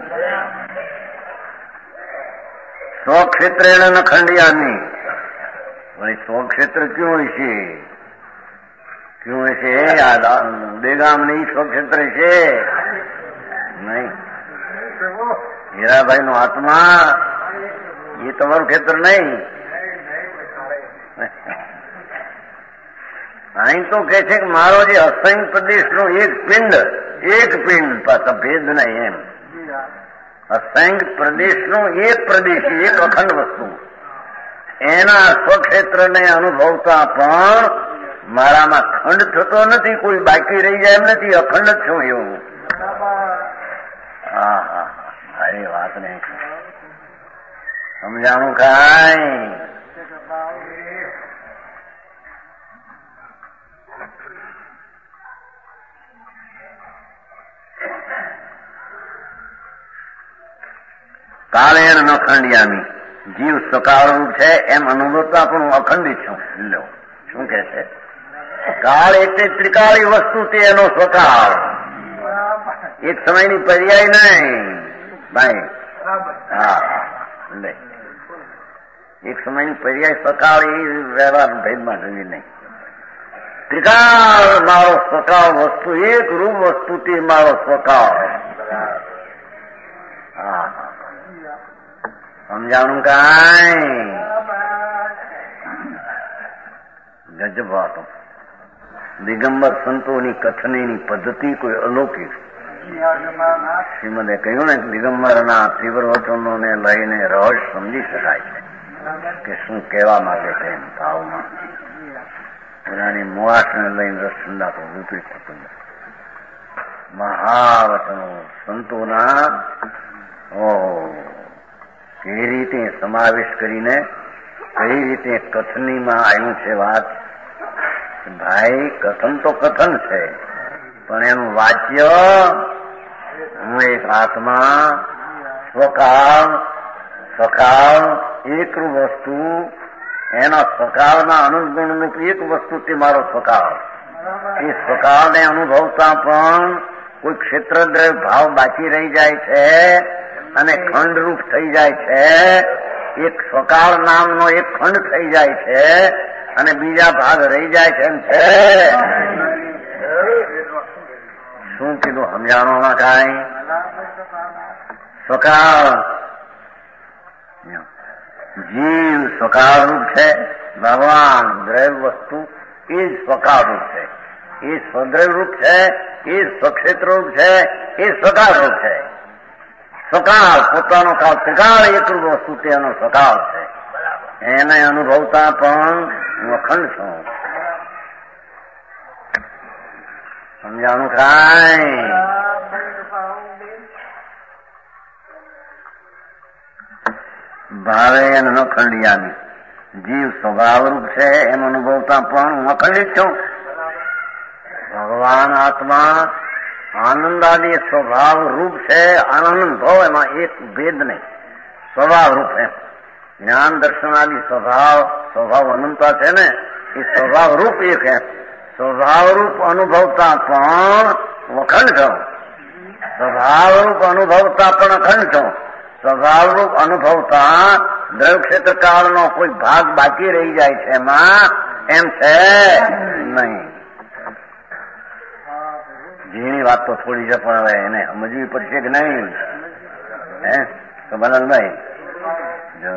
સ્વક્ષેત્ર એને ખંડિયાની ભાઈ સ્વક્ષેત્ર ક્યું હોય છે? ક્યું હોય છે? બેગામ નહીં સ્વક્ષેત્ર છે નહીં. હીરાભાઈ નો આત્મા એ તમારું ખેતર નહીં. અહીં તો કે છે કે મારો જે અસંખ્ય પ્રદેશનો એક પિંડ એક પિંડ પાછા ભેદ નહીં એમ. અસંખ્ય પ્રદેશનો એક પ્રદેશ એક અખંડ વસ્તુ એના સ્વક્ષેત્રને અનુભવતા પણ મારામાં ખંડ થતો નથી, કોઈ બાકી રહી જાય એમ નથી, અખંડ જ છું એવું. હા હા હા એ વાત નહીં સમજાણું કાંઈ? કાળેણ ન ખંડિયામી જીવ સકાળરૂપ છે એમ અનુભવતા પણ હું અખંડિત છું. લો શું કે છે? કાળ એટલે ત્રિકાળી વસ્તુ તે એનો સ્વકાળ, એક સમયની પર્યાય નહીં ભાઈ. હા લે એક સમયની પર્યાય સકાળ એ વ્યવહાર ભેદમાં જોઈ નહીં. ત્રિકાળ મારો સ્વકાળ વસ્તુ, એક રૂપ વસ્તુ તે મારો સ્વકાળ. હા સમજાણું કાંઈ? ગજબ વાતો. દિગંબર સંતોની કથનીની પદ્ધતિ કોઈ અલૌકિક. શ્રીમદે કહ્યું ને દિગંબરના તીવ્ર વચનોને લઈને રહસ્ય સમજી શકાય છે કે શું કહેવા માંગે છે એમ ભાવમાં. એનાની મોહાશને લઈને રસ ઠંડાતો વિપરીત થતું નથી. મહાવચનો સંતોના ઓહ કઈ રીતે સમાવેશ કરીને કઈ રીતે કથનીમાં આવ્યું છે વાત. ભાઈ કથન તો કથન છે પણ એનું વાચ્ય હું એક આત્મા સ્વકાળ સકાળ એકરૂપ વસ્તુ એના સકાળના અનુગુણનું એક વસ્તુ તે મારો સકાળ. એ સકાળને અનુભવતા પણ કોઈ ક્ષેત્રદ્રવ્ય ભાવ બાકી રહી જાય છે અને ખંડરૂપ થઈ જાય છે. એક સકાળ નામનો એક ખંડ થઈ જાય છે અને બીજા ભાગ રહી જાય છે એમ છે. શું કીધું સમજાણોમાં કાંઈ? સકાળ જીવ સકાળ રૂપ છે, ભગવાન દ્રવ્ય વસ્તુ એ જ સકાળ રૂપ છે, એ સ્વદ્રવ્ય રૂપ છે, એ સ્વક્ષેત્ર રૂપ છે, એ સકાળ રૂપ છે. સકાળ પોતાનો કાળ ત્રિકાળ એકરૂપ વસ્તુ તેનો સકાળ છે. એને અનુભવતા પણ હું અખંડ છું. સમજાણું કાંઈ? ભાવે ન ખંડિયામી જીવ સ્વભાવરૂપ છે એમ અનુભવતા પણ હું અખંડિત છું. ભગવાન આત્મા આનંદ આદિ સ્વભાવ રૂપ છે. આનંદ ભાવ એમાં એક ભેદ નહીં, સ્વભાવ રૂપ એમ. જ્ઞાન દર્શન આદિ સ્વભાવ સ્વભાવ અનંતા છે ને એ સ્વભાવ રૂપ એક એમ. સ્વભાવ રૂપ અનુભવતા પણ અખંડ છો. સ્વભાવ રૂપ અનુભવતા પણ અખંડ છો. સ્વભાવ રૂપ અનુભવતા દ્રવ્ય ક્ષેત્ર કાળનો કોઈ ભાગ બાકી રહી જાય છે એમાં એમ છે નહીં. જેની વાત તો થોડી છે પણ હવે એને સમજવી પડશે કે નહીં? હે તો બલનભાઈ જો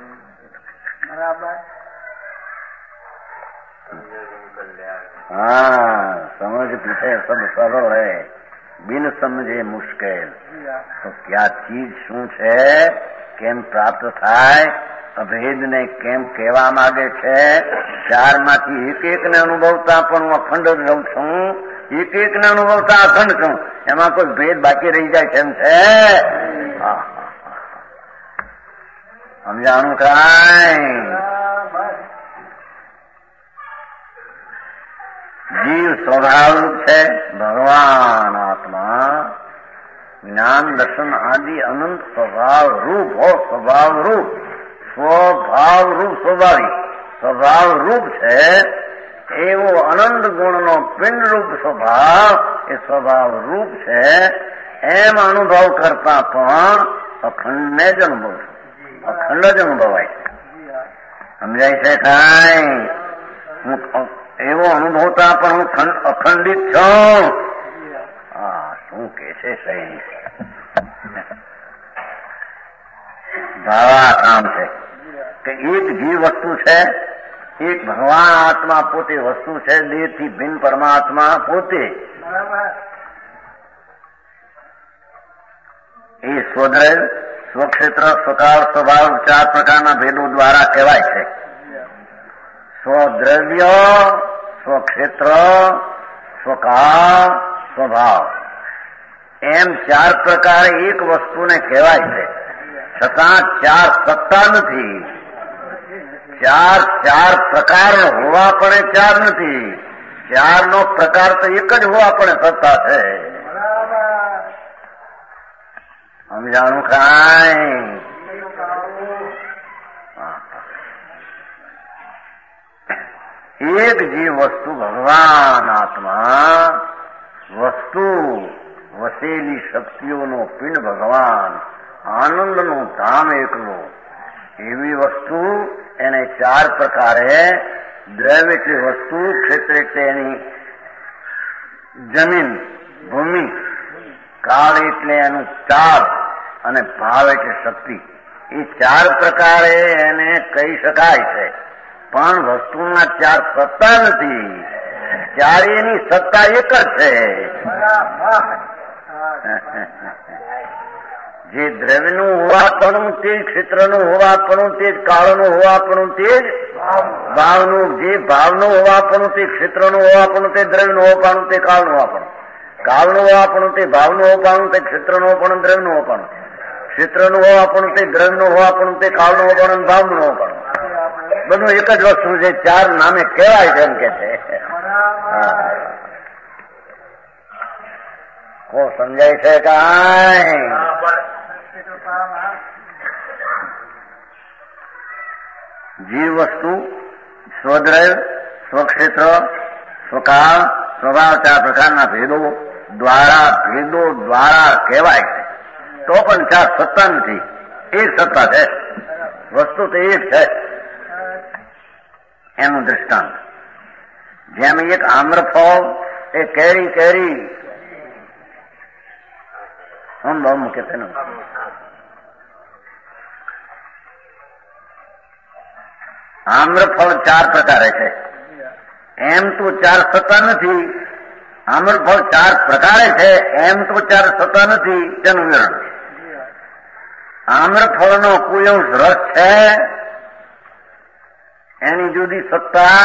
हाँ समझ पीछे सब सरल है, बिन समझे मुश्किल. तो क्या चीज શું છે, કેમ પ્રાપ્ત થાય, અભેદને કેમ કહેવા માંગે છે. ચારમાંથી એક એકને અનુભવતા પણ હું અખંડ જ રહું છું, એક એકને અનુભવતા અખંડ છું. એમાં કોઈ ભેદ બાકી રહી જાય છે એમ છે. સમજાણું કાંઈ? જીવ સ્વભાવરૂપ છે, ભગવાન આત્મા જ્ઞાન દર્શન આદિ અનંત સ્વભાવ રૂપ હો. સ્વભાવ રૂપ સ્વભાવ રૂપ સ્વાભાવિક સ્વભાવ રૂપ છે એવો અનંત ગુણનો પિંડ રૂપ સ્વભાવ એ સ્વભાવ રૂપ છે. એમ અનુભવ કરતા પણ અખંડને જ અનુભવ અખંડ જ અનુભવાય છે. સમજાય છે કાંઈ? હું એવો અનુભવતા પણ હું અખંડિત છું. હા, શું કે છે સહી? ભાવા કામ છે કે એક જીવ વસ્તુ છે, એક ભગવાન આત્મા પોતે વસ્તુ છે, દેહથી ભિન્ન પરમાત્મા પોતે. એ સ્વદ્રવ્ય, સ્વક્ષેત્ર, સ્વકાળ, સ્વભાવ ચાર પ્રકારના ભેદો દ્વારા કહેવાય છે. સ્વદ્રવ્ય, સ્વક્ષેત્ર, સ્વકાળ, સ્વભાવ એમ ચાર પ્રકારે એક વસ્તુને કહેવાય છે. છતાં ચાર સત્તા નથી. ચાર ચાર પ્રકાર હોવા પણ ચાર નથી. ચાર નો પ્રકાર તો એક જ હોવા પણ સત્તા છે. સમજાણું કાંઈ? એક જીવ વસ્તુ ભગવાન આત્મા, વસ્તુ વસેલી શક્તિઓનો પિંડ ભગવાન, આનંદનું ધામ એકલો, એવી વસ્તુ એને ચાર પ્રકારે દ્રવ્ય એટલે વસ્તુ, ક્ષેત્ર એટલે એની જમીન ભૂમિ, કાળ એટલે એનું ચાર અને ભાવ એટલે શક્તિ. એ ચાર પ્રકારે એને કહી શકાય છે. પણ વસ્તુના ચાર સત્તા નથી. ચારેયની સત્તા એક જ છે. જે દ્રવ્યનું હોવાપણું તે ક્ષેત્રનું હોવાપણું તે કાળનું હોવાપણું તે જ ભાવનું, જે ભાવનું હોવાપણું તે ક્ષેત્રનું હોવાપણું તે દ્રવ્યનું હોવાપણું તે કાળનું હોવાપણું, કાળનું હોવાપણું તે ભાવનું હોવાપણું તે ક્ષેત્રનું હોવાપણું દ્રવ્યનું હોવાપણું, ક્ષેત્રનું હોવાપણું તે દ્રવ્યનું હોવાપણું તે કાળનું હોવાપણું ભાવનું હોવાપણું. બધું એક જ વસ્તુ છે. ચાર નામે કહેવાય છે એમ કે છે. કો સમજાય છે કાંઈ? જીવ વસ્તુ, સ્વદ્રવ્ય, સ્વક્ષેત્ર, સ્વકાળ, સ્વભાવ ચાર પ્રકારના ભેદો દ્વારા ભેદો દ્વારા કહેવાય છે. તો પણ ચાર સત્તા નથી. એક સત્તા છે. વસ્તુ તો એક છે. એનું દ્રષ્ટાંત જેમ એક આમ્રફળ એ કેરી કેરી હમ બહુ મૂકે છે. આમ્રફળ ચાર પ્રકારે છે. એમ તો ચાર સત્તા નથી. આમ્રફળ ચાર પ્રકારે છે એમ તો ચાર સત્તા નથી. તેનું વિવરણ આમ્રફળનો કોઈ અંશ રસ છે, એની જુદી સત્તા.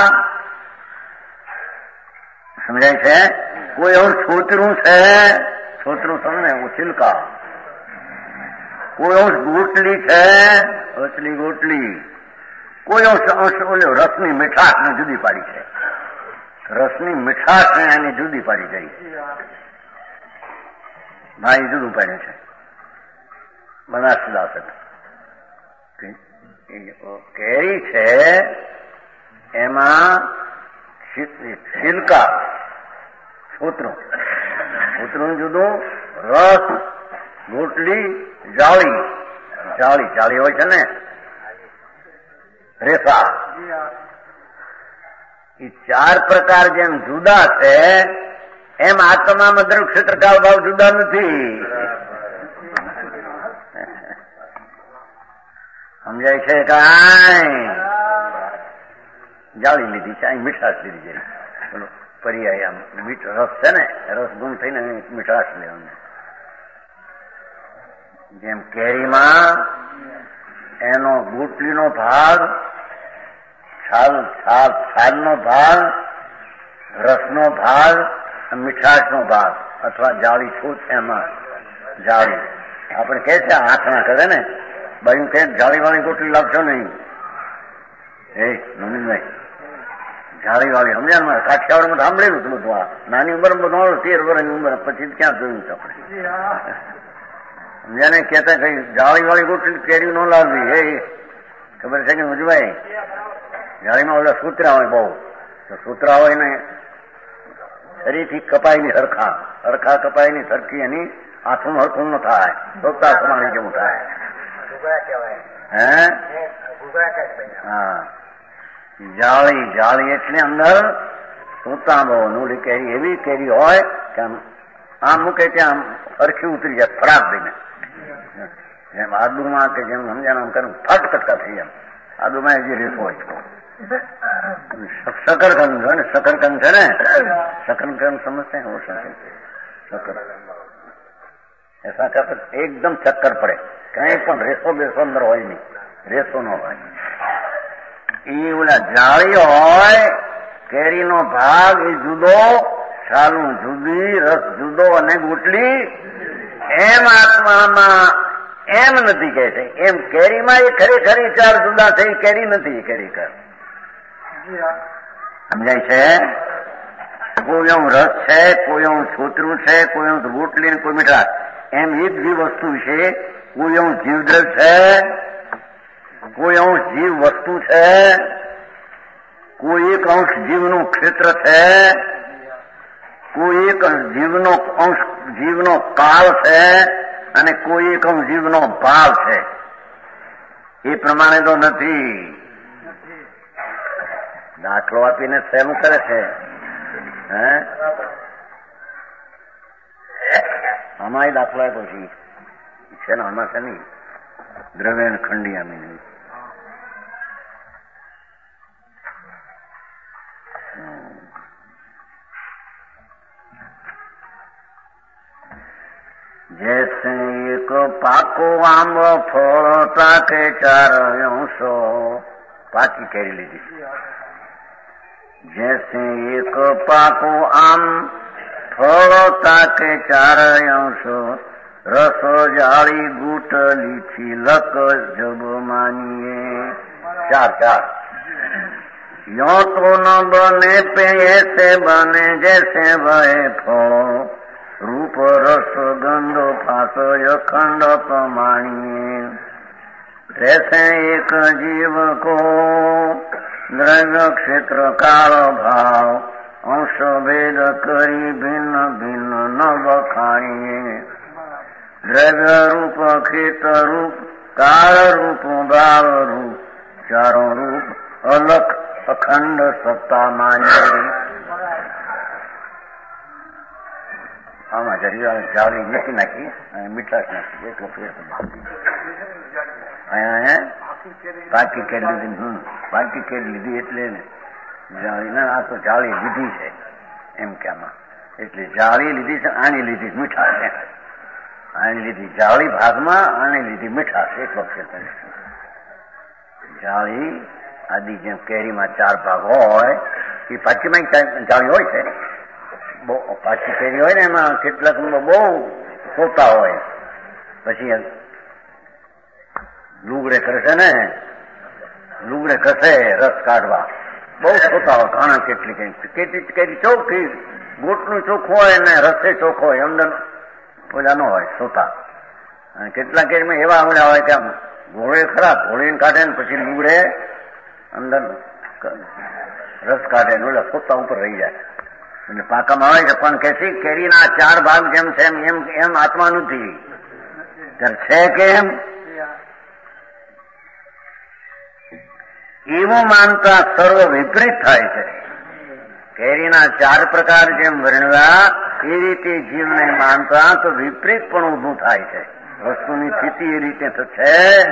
સમજાય છે? કોઈ અંશ છોતરું છે, છોતરું સમજે ઉછીલકા. કોઈ અંશ ગોટલી છે, ઓછલી ગોટલી. કોઈ અંશ અંશ ઓલો રસની મીઠાશ ને જુદી પાડી છે. રસની મીઠાશ ને એની જુદી પાડી ગઈ. ભાઈ જુદું પાડ્યું છે. બનાસદાસ કેરી છે, એમાં છિલકા છોતરું, છોતરું જુદું, રસ, ગોટલી, જાળી. જાળી જાળી હોય છે ને, રેસા. એ ચાર પ્રકાર જેમ જુદા છે એમ આત્મામાં દ્રવ્ય ક્ષેત્ર કાળ ભાવ જુદા નથી. સમજાય છે કાંઈ? જાળી લીધી છે, અહીં મીઠાશ લીધી છે. પેલો પર્યાય આમ મીઠ રસ છે ને, રસ ગુમ થઈને મીઠાશ લેવાનું. જેમ કેરીમાં એનો ગોટલીનો ભાગ, છાલ છાલ છાલનો ભાગ, રસનો ભાગ, મીઠાશનો ભાગ અથવા જાળી છૂટ, એમાં જાળી આપણે કે છે આંખના કરે ને, બાયું કે જાળી વાળી ગોટલી લાવશો નહીં. એ નમીનભાઈ જાળી વાળી સમજાણ કાઠિયાવાડમાં સાંભળેલું હતું બધું. આ નાની ઉંમર બધું તેર વર્ષની ઉંમર પછી ક્યાં જોયું છે આપણે. સમજાને કહેતા કઈ જાળી વાળી ગોટલી કેરી ન લાવવી. એ ખબર છે કે મુજભાઈ? જાળીમાં ઓલા સૂત્રા હોય બહુ, સૂત્રા હોય ને શરીરથી કપાયેલી હરખા હરખા કપાયેલી સરખી એની આઠું હરખું ન થાય, સોતા સમાણી જેવું થાય. હે હા, જાળી જાળી એટલે અંદર સુતાંબો નોલી કેરી એવી કેરી હોય કે આમ આમ મૂકે ત્યાં હરખી ઉતરી જાય ખરાબ દઈને. જેમ આદુમાં કે જેમ સમજાણ આમ કરે ફટ કટકા થઈ જાય. આદુમાં જે રેસો હોય શકરકંદ હોય ને, શકરકંદ છે ને, શકરકંદ સમજते हैं वो शक्कर ऐसा कर एकदम चक्कर પડે, કઈ પણ રેસો બેસો અંદર હોય નહીં, રેસો ન હોય. એ ઓલા જાળી હોય કેરીનો ભાગ એ જુદો, છાલું જુદી, રસ જુદો અને ગુટલી એમ આત્મામાં એમ નથી કહે છે. એમ કેરીમાં એ ખરેખરી ચાર જુદા થઈ કેરી નથી ખરેખર. સમજાય છે? કોઈ એવું રસ છે, કોઈ એવું છોતરું છે, કોઈ એવું ગુટલી ને કોઈ મીઠા, એમ એક જીવ વસ્તુ છે. કોઈ એવું જીવદ્રવ્ય છે, કોઈ એવું જીવ વસ્તુ છે, કોઈ એક અંશ જીવનું ક્ષેત્ર છે, કોઈ એક જીવનો અંશ જીવનો કાળ છે અને કોઈ એક અંશ જીવનો ભાવ છે. એ પ્રમાણે તો નથી. દાખલો આપીને સહેલું કરે છે. હે આમાં દાખલો આપ્યો છે ને, આમાં છે નહીં દ્રવ્ય ખંડી આમી जैसे एक पाको आंब फल ताके चार अंशो, पाकी केरी लीधी. जैसे एक पाको आम फल ताके चार अंशो, रसो जाली गुटली छिलक जब मानिए. चार चार यो तो न बने पे ऐसे बने जैसे वह फल, रूप रस गंध फासय खंड प्रमाणिए. जैसे एक जीव को द्रव्य क्षेत्र काल भाव अंश भेद करी भिन्न भिन्न न बखाणिए. द्रव्य रूप खेत रूप काल रूप भाव रूप चारों रूप अलग अखंड सत्ता मानिए. આમાં જરી જાળી મૂકી નાખી અને મીઠાશ નાખી એટલો ફેર. પાકી કેરી લીધી. હમ પાકી કેરી લીધી એટલે જાળી ના, આ તો જાળી લીધી છે એમ કે આમાં. એટલે જાળી લીધી છે, આની લીધી મીઠાશ છે. આની લીધી જાળી ભાગમાં, આની લીધી મીઠાશ, એટલો ફેર. જાળી આદિ જેમ કેરીમાં ચાર ભાગ હોય એ પાકીમાં જાળી હોય છે. પાછી કેરી હોય ને એમાં કેટલાક બહુ સોતા હોય, પછી લુગડે કરશે ને, લુગડે કસે રસ કાઢવા બહુ સોતા હોય. ઘણા કેટલી કેટલી કેરી ચોખ્ખી, ગોટનું ચોખ્ખું હોય ને રસે ચોખ્ખો હોય, અંદર ઓલા ન હોય સોતા. અને કેટલા કેરીમાં એવા આવડ્યા હોય કે આમ ઘોળે ખરા, ઘોળીને કાઢે ને પછી લુગડે અંદર રસ કાઢે ને ઓલા સોતા ઉપર રહી જાય. એટલે પાકામાં આવે છે. પણ કે કેરીના ચાર ભાગ જેમ છે એમ એમ આત્મા નથી છે કેમ એવું માનતા સર્વ વિપરીત થાય છે. કેરીના ચાર પ્રકાર જેમ વર્ણવ્યા એ રીતે જીવને માનતા તો વિપરીત પણ ઉભું થાય છે. વસ્તુની સ્થિતિ એ રીતે તો છે.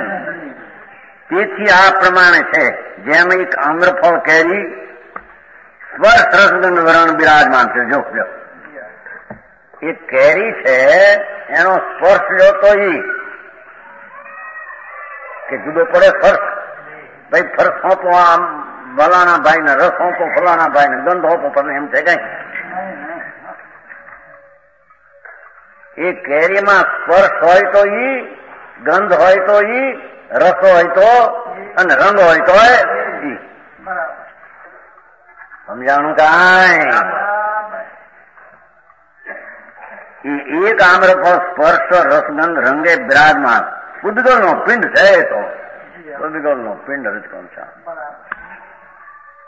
તેથી આ પ્રમાણે છે. જેમ એક આમ્રફળ કેરી સ્પર્શ રસગંધ વરણ બિરાજમાન છે. જો એ કેરી છે એનો સ્પર્શ લ્યો તો ઈ કે જુદો પડે સ્પર્શ. ભાઈ ફરસ હોપો આમ ફલાણા ભાઈ ને, રસ હોપો ફલાણા ભાઈ ને, ગંધ હોપો પણ એમ છે કઈ. એ કેરીમાં સ્પર્શ હોય તો ઈ, ગંધ હોય તો ઈ, રસ હોય તો અને રંગ હોય તો ઈ. સમજાણું કાંઈ? એક આમ્રફળ સ્પર્શ રસગંધ રંગે બિરાજમાન ઉદ્ગલ નો પિંડ છે. તો ઉદ્ગલ નો પિંડ રજકમ છે.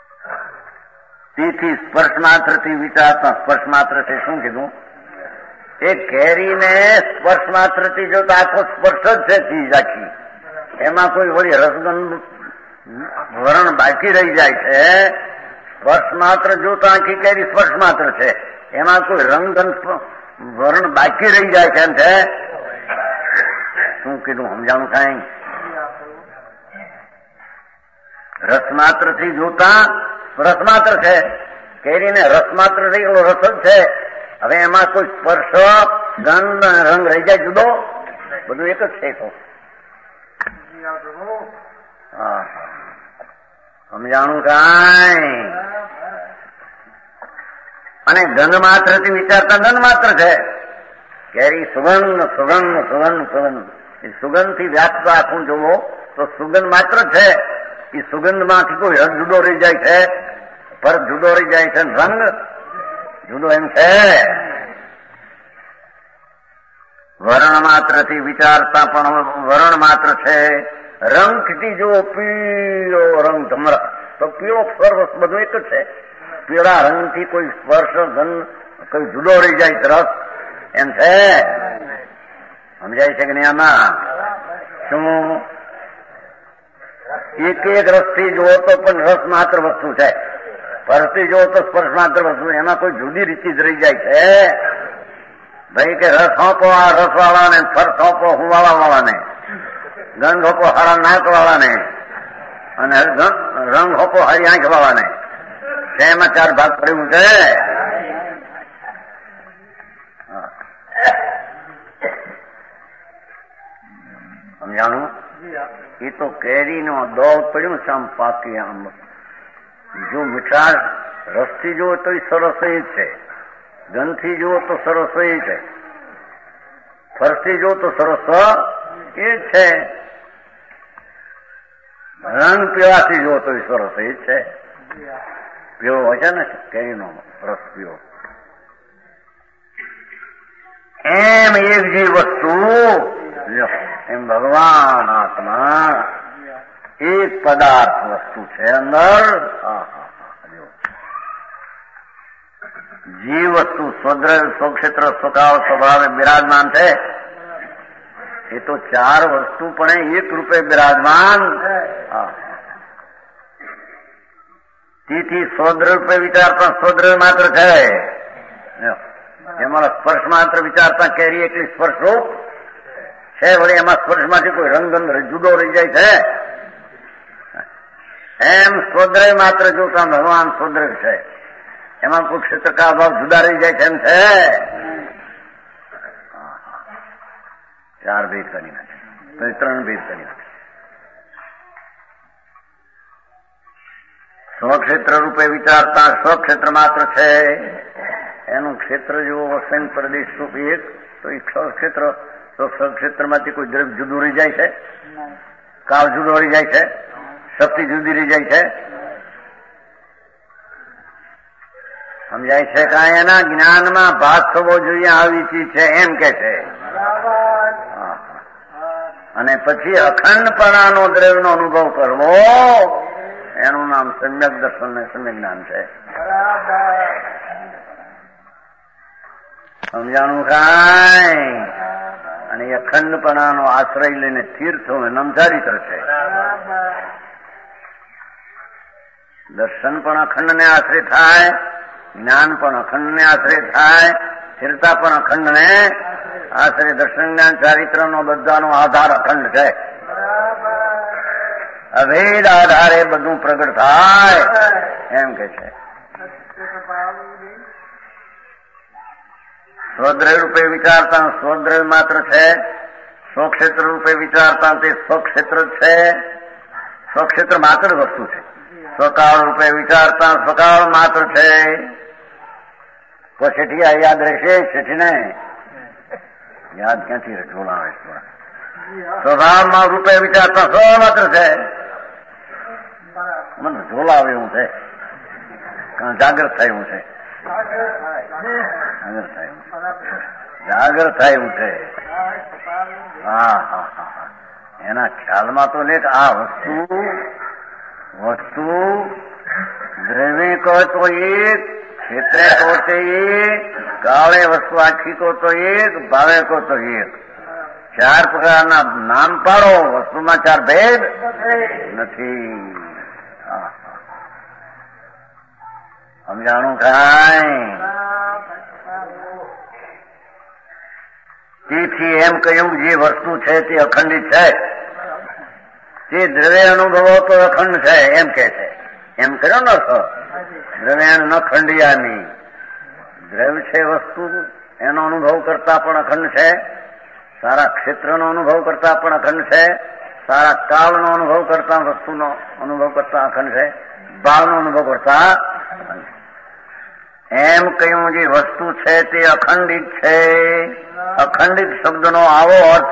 તેથી સ્પર્શ માત્ર થી વિચારતા સ્પર્શ માત્ર છે શું કીધું? એ કેરીને સ્પર્શ માત્રથી જો તો આખો સ્પર્શ જ છે ચીજ આખી, એમાં કોઈ વળી રસગંધ વરણ બાકી રહી જાય છે. સ્પર્શ માત્ર જો તો આખી કેરી સ્પર્શ માત્ર છે, એમાં કોઈ રંગગંધ વરણ બાકી રહી જાય છે. એમ છે શું કીધું સમજાણું કાંઈ? રસમાત્ર થી જોતા રસમાત્ર છે, કેરીને રસમાત્ર થી રસ જ છે. હવે એમાં કોઈ સ્પર્શ ગંધ રંગ રહી જાય જુદો? બધું એક જ છે. તો સમજાણું કાંઈ? અને ગંધ માત્ર થી વિચારતા ગંધ માત્ર છે. કેરી સુગંધ સુગંધ સુગંધ સુગંધ એ સુગંધ થી વ્યાપ્ત આખું જોવો તો સુગંધ માત્ર છે. એ સુગંધ માંથી કોઈ રંગ જુદો રહી જાય છે, પર જુદો રહી જાય છે, રંગ જુદો એમ છે. વર્ણ માત્ર થી વિચારતા પણ વર્ણ માત્ર છે. રંગથી જો પીળો રંગ ધમરા તો પીળો સ્પર્શ બધું એક જ છે. પીળા રંગથી કોઈ સ્પર્શ ગંધ કોઈ જુદો રહી જાય રસ એમ છે. સમજાય છે કે નહીં? આમાં શું એક એક રસથી જુઓ તો પણ રસ માત્ર વસ્તુ છે, પરથી જુઓ તો સ્પર્શ માત્ર વસ્તુ, એમાં કોઈ જુદી રીતિ જ રહી જાય છે. ભાઈ કે રસ હોપો આ રસ વાળાને, સ્પર્શ હોપો હું વાળા વાળાને, ગંધ હોપો હારા નાક વાળાને, અને રંગ હોપો હારી આંખ વાળાને. એમાં ચાર ભાગ પડ્યું છે. સમજાણું? એ તો કેરીનો દોડ પડ્યું છે આમ પાકી. આમ જો મીઠાશ રસથી જુઓ તો એ સરસ એ છે, ગંધથી જુઓ તો સરસ એ છે, ફરથી જુઓ તો સરસ એ છે, રંગ પીળાથી જુઓ તો એ સરસ એ છે. પીળો હોય છે ને કેરીનો રસ પીળો. એમ એક જે વસ્તુ એમ ભગવાન આત્મા એક પદાર્થ વસ્તુ છે અંદર. જીવ વસ્તુ સ્વદ્રવ સ્વક્ષેત્ર સ્વકાળ સ્વભાવે બિરાજમાન છે. એ તો ચાર વસ્તુ પણ એક રૂપે બિરાજમાન. તેથી સ્વદ્રવ રૂપે વિચારતા સ્વદ્રવ માત્ર છે. એમાં સ્પર્શ માત્ર વિચારતા કેરી એકલી સ્પર્શ રૂપ છે. વળી એમાં સ્પર્શમાંથી કોઈ રંગગંધ જુદો રહી જાય છે. એમ સ્વદ્રવ માત્ર જોતા ભગવાન સ્વદ્રવ છે, એમાં કોઈ ક્ષેત્રકાળ ભાવ જુદા રહી જાય છે. એમ છે ચાર ભેદ કરી નાખે, ત્રણ ભેદ કરી નાખે. સ્વક્ષેત્ર રૂપે વિચારતા સ્વક્ષેત્ર માત્ર છે. એનું ક્ષેત્ર જેવો વસન પ્રદેશ રૂપ એક તો એ સ્વક્ષેત્ર, તો સ્વક્ષેત્રમાંથી કોઈ દ્રવ્ય જુદું રહી જાય છે, કાળ જુદો રહી જાય છે, શક્તિ જુદી રહી જાય છે. સમજાય છે? કાંઈ એના જ્ઞાનમાં ભાગ થવો જોઈએ આવી ચીજ છે એમ કે છે. અને પછી અખંડપણાનો દ્રવ્યનો અનુભવ કરવો, એનું નામ સમ્યક દર્શન ને સમ્યક જ્ઞાન છે. સમજાણું કાંઈ? અને એ અખંડપણાનો આશ્રય લઈને તીર્થો નમચારિત્ર છે. દર્શન પણ અખંડને આશ્રય થાય, જ્ઞાન પણ અખંડને આશ્રય થાય, સ્થિરતા પણ અખંડને આશ્રય. દર્શન જ્ઞાન ચારિત્રનો બધાનો આધાર અખંડ છે. અભેદ આધારે બધું પ્રગટ થાય એમ કે છે. સ્વદ્રવ રૂપે વિચારતા સ્વદ્રવ માત્ર છે. સ્વક્ષેત્ર રૂપે વિચારતા તે સ્વક્ષેત્ર છે. સ્વક્ષેત્ર માત્ર વસ્તુ છે. સ્વકાળ રૂપે વિચારતા સ્વકાળ માત્ર છે. કોઈ શેઠી યાદ રહેશે? શેઠીને યાદ ક્યાંથી બોલાવે? સ્વભાવમાં રૂપે વિચારતા સ્વ માત્ર છે. મને ઝોલાવે એવું છે, જાગ્રત થાય એવું છે, જાગ્રત થાય એવું જાગ્રત થાય એવું છે. હા હા હા એના ખ્યાલમાં તો લેખ આ વસ્તુ વસ્તુ દ્રવ્ય કહે તો એક ક્ષેત્રે કો તો એક, કાળે વસ્તુ આખી કો તો એક, ભાવે કો તો એક. ચાર પ્રકારના નામ પાડો, વસ્તુમાં ચાર ભેદ નથી. સમજાણું કાંઈ? તેથી એમ કહ્યું જે વસ્તુ છે તે અખંડિત છે, તે દ્રવ્ય અનુભવો તો અખંડ છે એમ કે છે. એમ કર્યો ને દ્રવ્ય ન ખંડિયાની. દ્રવ્ય છે વસ્તુ, એનો અનુભવ કરતા પણ અખંડ છે, સારા ક્ષેત્રનો અનુભવ કરતા પણ અખંડ છે, સારા કાળનો અનુભવ કરતા વસ્તુનો અનુભવ કરતા અખંડ છે, ભાવનો અનુભવ કરતા એમ કહ્યું જે વસ્તુ છે તે અખંડિત છે. અખંડિત શબ્દનો આવો અર્થ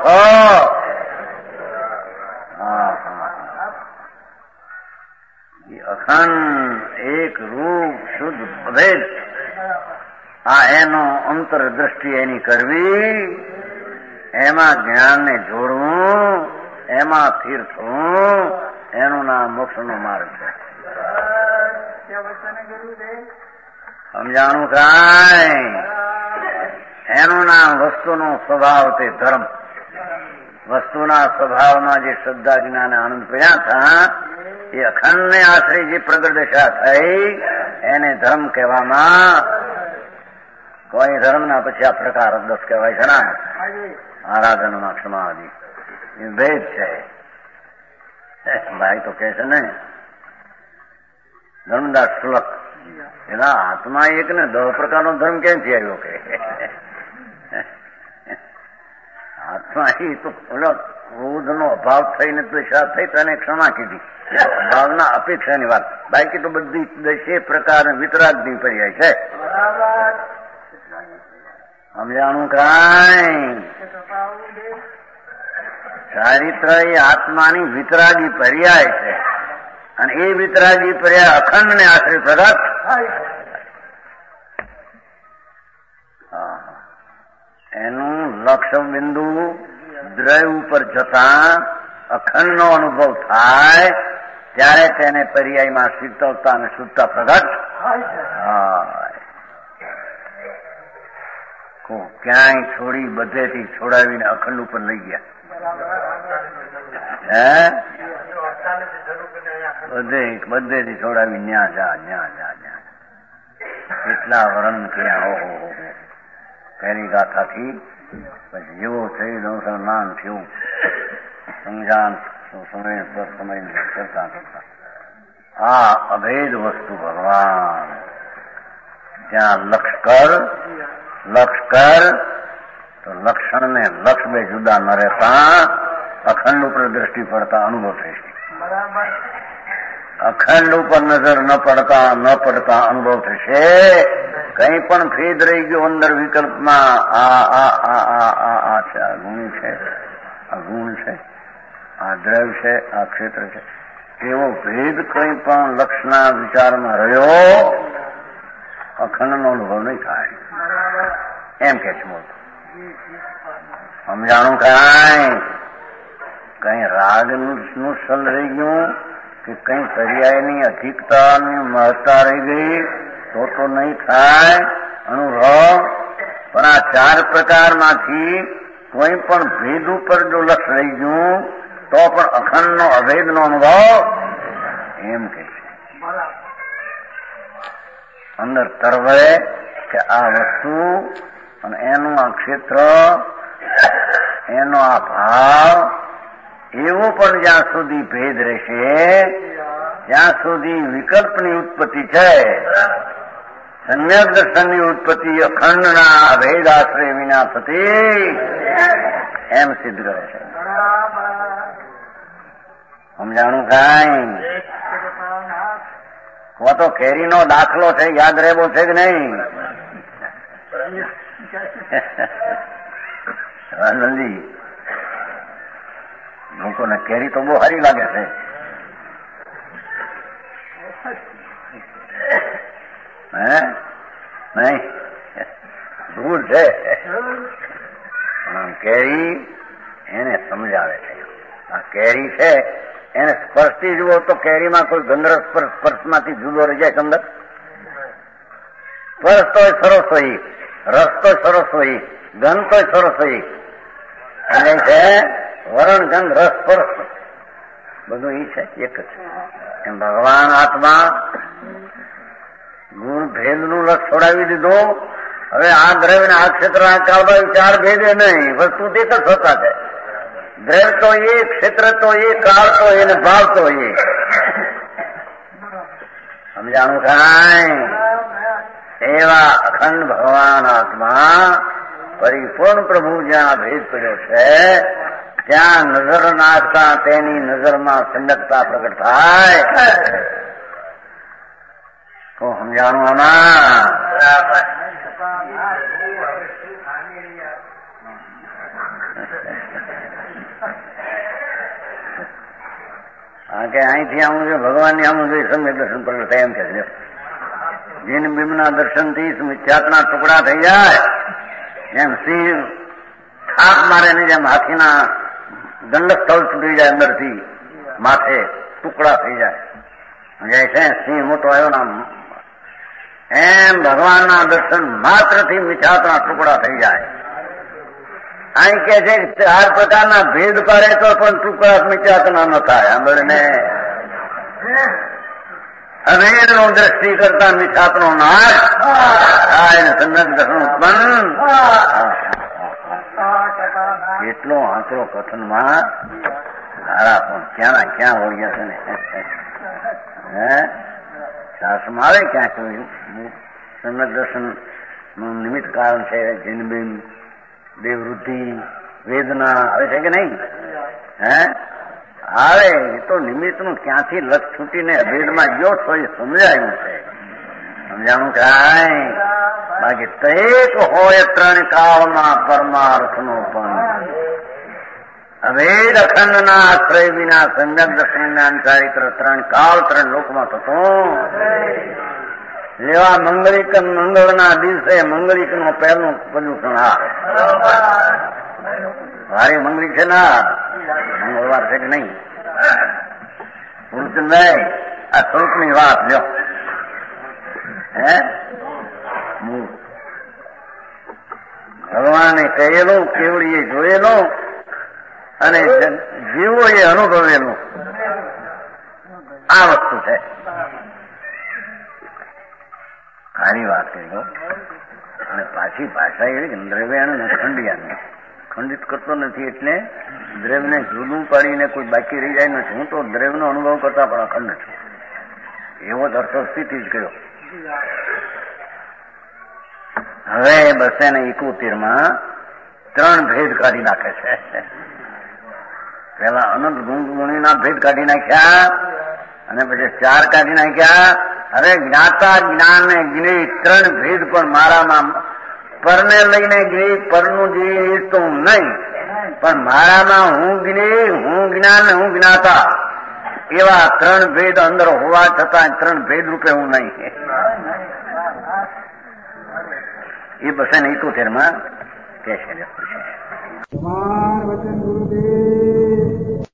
અખંડ એક રૂપ શુદ્ધ ભેદ, આ એનો અંતર દ્રષ્ટિ એની કરવી, એમાં જ્ઞાનને જોડવું, એમાં સ્થિર થવું, એનું નામ મોક્ષનો માર્ગ છે. સમજાણું કાંઈ? એનું નામ વસ્તુનો સ્વભાવ તે ધર્મ. વસ્તુના સ્વભાવમાં જે શ્રદ્ધા જ્ઞાન આનંદ પડ્યા હતા એ અખંડને આશ્રય જે પ્રગટદશા થઈ એને ધર્મ કહેવામાં. કોઈ ધર્મના પછી આ પ્રકાર દસ કહેવાય છે ને, આરાધનમાં ક્ષમાદી એ ભેદ છે. ભાઈ તો કે છે ને ધર્મદાસ શ્લોક, એના આત્મા એક ને દસ પ્રકારનો ધર્મ કેમથી આવ્યો કે આત્મા એ તો ક્રોધ નો અભાવ થઈને દ્વેષા થઈ તેને ક્ષમા કીધી, ભાવના અપેક્ષાની વાત. બાકી તો બધી દશે પ્રકાર વિતરાગની પર્યાય છે. સમજાણું કાંઈ? ચારિત્ર એ આત્માની વિતરાગી પર્યાય છે, અને એ વિતરાગી પર્યાય અખંડ ને આશ્રય પ્રગટ. એનું લક્ષ્ય બિંદુ દ્રવ્ય ઉપર જતા અખંડ નો અનુભવ થાય ત્યારે તેને પર્યાયમાં શીતળતા અને શુદ્ધતા પ્રગટ. ક્યાંય છોડી બધેથી છોડાવીને અખંડ ઉપર લઈ ગયા. હે બધે બધેથી છોડાવી ન્યા જા ન્યા જા ન્યા કેટલા વર્ણન કર્યા. ઓહો પહેલી ગાથાથી પછી જેવો થઈ મુસલમાન થયું સમજાન સમય પર સમય કરતા કરતા આ અભેદ વસ્તુ ભગવાન ત્યાં લક્ષ કર લક્ષ કર તો લક્ષણ ને લક્ષ બે જુદા ન રહેતા અખંડ ઉપર દ્રષ્ટિ પડતા અનુભવ થશે. અખંડ ઉપર નજર ન પડતા ન પડતા અનુભવ થશે. કઈ પણ ભેદ રહી ગયો અંદર વિકલ્પમાં, આ આ આ આ આ આ છે, આ ગુણ છે, આ ગુણ છે, આ દ્રવ્ય છે, આ ક્ષેત્ર છે, એવો ભેદ કઈ પણ લક્ષના વિચારમાં રહ્યો અખંડનો અનુભવ નહીં થાય એમ કે છે. સમજાણું કાંઈ? કઈ રાગ નું સલ રહી ગયું કે કઈ પર્યાયની અધિકતાની મહત્તા રહી ગઈ તો તો નહીં થાય અનુભવ. પણ આ ચાર પ્રકારમાંથી કોઈ પણ ભેદ ઉપર જો લક્ષ રહી ગયું તો પણ અખંડનો અભેદનો અનુભવ એમ કે છે. અંદર તરવે કે આ વસ્તુ અને એનું આ ક્ષેત્ર, એનો આ ભાવ, એવો પણ જ્યાં સુધી ભેદ રહેશે ત્યાં સુધી વિકલ્પની ઉત્પત્તિ છે. સમ્યક દર્શનની ઉત્પત્તિ અખંડના અભેદ આશ્રય વિના થતી એમ સિદ્ધ કરે છે. સમજાણું કાંઈ? કો તો કેરીનો દાખલો છે, યાદ રહેવો છે કે નહીં? નંદી લોકોને કેરી તો બહુ સારી લાગે છે. હે નહીં દૂર છે પણ કેરી એને સમજાવે છે. આ કેરી છે એને સ્પર્શથી જુઓ તો કેરીમાં કોઈ ગંધર સ્પર્શમાંથી જુદો રહી જાય અંદર. સ્પર્શ તો સરસ હોય, રસ તો સરસ હોય, ગંધ તો સરસ હોય, અને છે વરણ ગંધ રસ સ્પર્શ બધું ઈ છે એક જ. એમ ભગવાન આત્મા ગુણ ભેદ નું લક્ષ છોડાવી દીધું. હવે આ દ્રવ્ય ને આ ક્ષેત્ર આ કાળમાં ચાર ભેદે નહીં, વસ્તુ તે જ થતા છે. દ્રવ્ય તો એ, ક્ષેત્ર તો એ, કાળ તો એ, ભાવ તો એ. સમજાણું કાંઈ? એવા અખંડ ભગવાન આત્મા પરિપૂર્ણ પ્રભુ જ્યાં ભેદ પડ્યો છે ત્યાં નજર નાખતા તેની નજરમાં સંડકતા પ્રગટ થાય. તો સમજાણું આમાં? હા કે અહીંથી આવું છે ભગવાનની આવું જોઈએ સમ્યક દર્શન પ્રગટ થાય એમ કે છે. જીન બિંબના દર્શનથી મિથ્યાત્મના ટુકડા થઈ જાય, એમ સિંહ થાપ મારે ને જેમ હાથીના દંડ સ્થળ તૂટી જાય અંદરથી માથે ટુકડા થઈ જાય જાય છે સિંહ મોટો આવ્યો નામ, એમ ભગવાનના દર્શન માત્રથી મિથ્યાત્મના ટુકડા થઈ જાય. અહીં કે છે ચાર પ્રકારના ભેદ કરે તો પણ ટુકડા મિથ્યાત્મના ન થાય. આંબળને અભેદ નો દ્રષ્ટિ કરતા મિથ્યાત્મનો નાશ થાય, સમ્યક દર્શન ઉત્પન્ન. એટલો આંકડો કથનમાં સારા પણ ક્યાં ક્યાં હોય છે ને હે શાસ્ત્રમાં આવે ક્યાં કહ્યું સમ્યક દર્શન નું નિમિત્ત કારણ છે જિનબિન દેવવૃદ્ધિ વેદના આવે છે કે નહીં? હે આવે એ તો નિમિત્ત નું ક્યાંથી લક્ષ છૂટીને અભેદમાં ગયો છો એ સમજાયું છે. સમજાણું કાંઈ? બાકી તૈક હોય ત્રણ કાળમાં પરમાર્થ નો પણ અભેદ અખંડના આશ્રય વિના સમ્યક દર્શન જ્ઞાન ચારિત્ર ત્રણ કાળ ત્રણ લોકમાં થતો. લેવા મંગળિક મંગળના દિવસે મંગળિક નો પહેલું પ્રદૂષણ આ ભારે મંગળિક છે ના મંગળવાર છે કે નહીં? પૂરચંદભાઈ આ સ્વરૂપની વાત લ્યો. હે ભગવાને કહેલું, કેવડીએ જોયેલું અને જીવો એ અનુભવેલું આ વસ્તુ છે. સારી વાત કહી. અને પાછી ભાષા એવી કે દ્રવ્યાનું ખંડિયાનું ખંડિત કરતો નથી એટલે દ્રવ્યને જુદું પાડીને કોઈ બાકી રહી જાય નથી. હું તો દ્રવ્યનો અનુભવ કરતા પણ અખંડ છું એવો જ અર્થસ્થિતિ જ કર્યો. હવે બસે ને એકોતેર માં ત્રણ ભેદ કાઢી નાખે છે. પેલા અનંત ગુણ ગુણીના ભેદ કાઢી નાખ્યા અને પછી ચાર કાઢી નાખ્યા. હવે જ્ઞાતા જ્ઞાન ને જ્ઞેય ત્રણ ભેદ પણ મારામાં પરને લઈને જ્ઞેય પરનું જે તો હું નહીં, પણ મારામાં હું જ્ઞેય, હું જ્ઞાન ને હું જ્ઞાતા એવા ત્રણ ભેદ અંદર હોવા છતાં ત્રણ ભેદ રૂપે હું નહીં. એ બસે ને એકોતેર માં કે છે.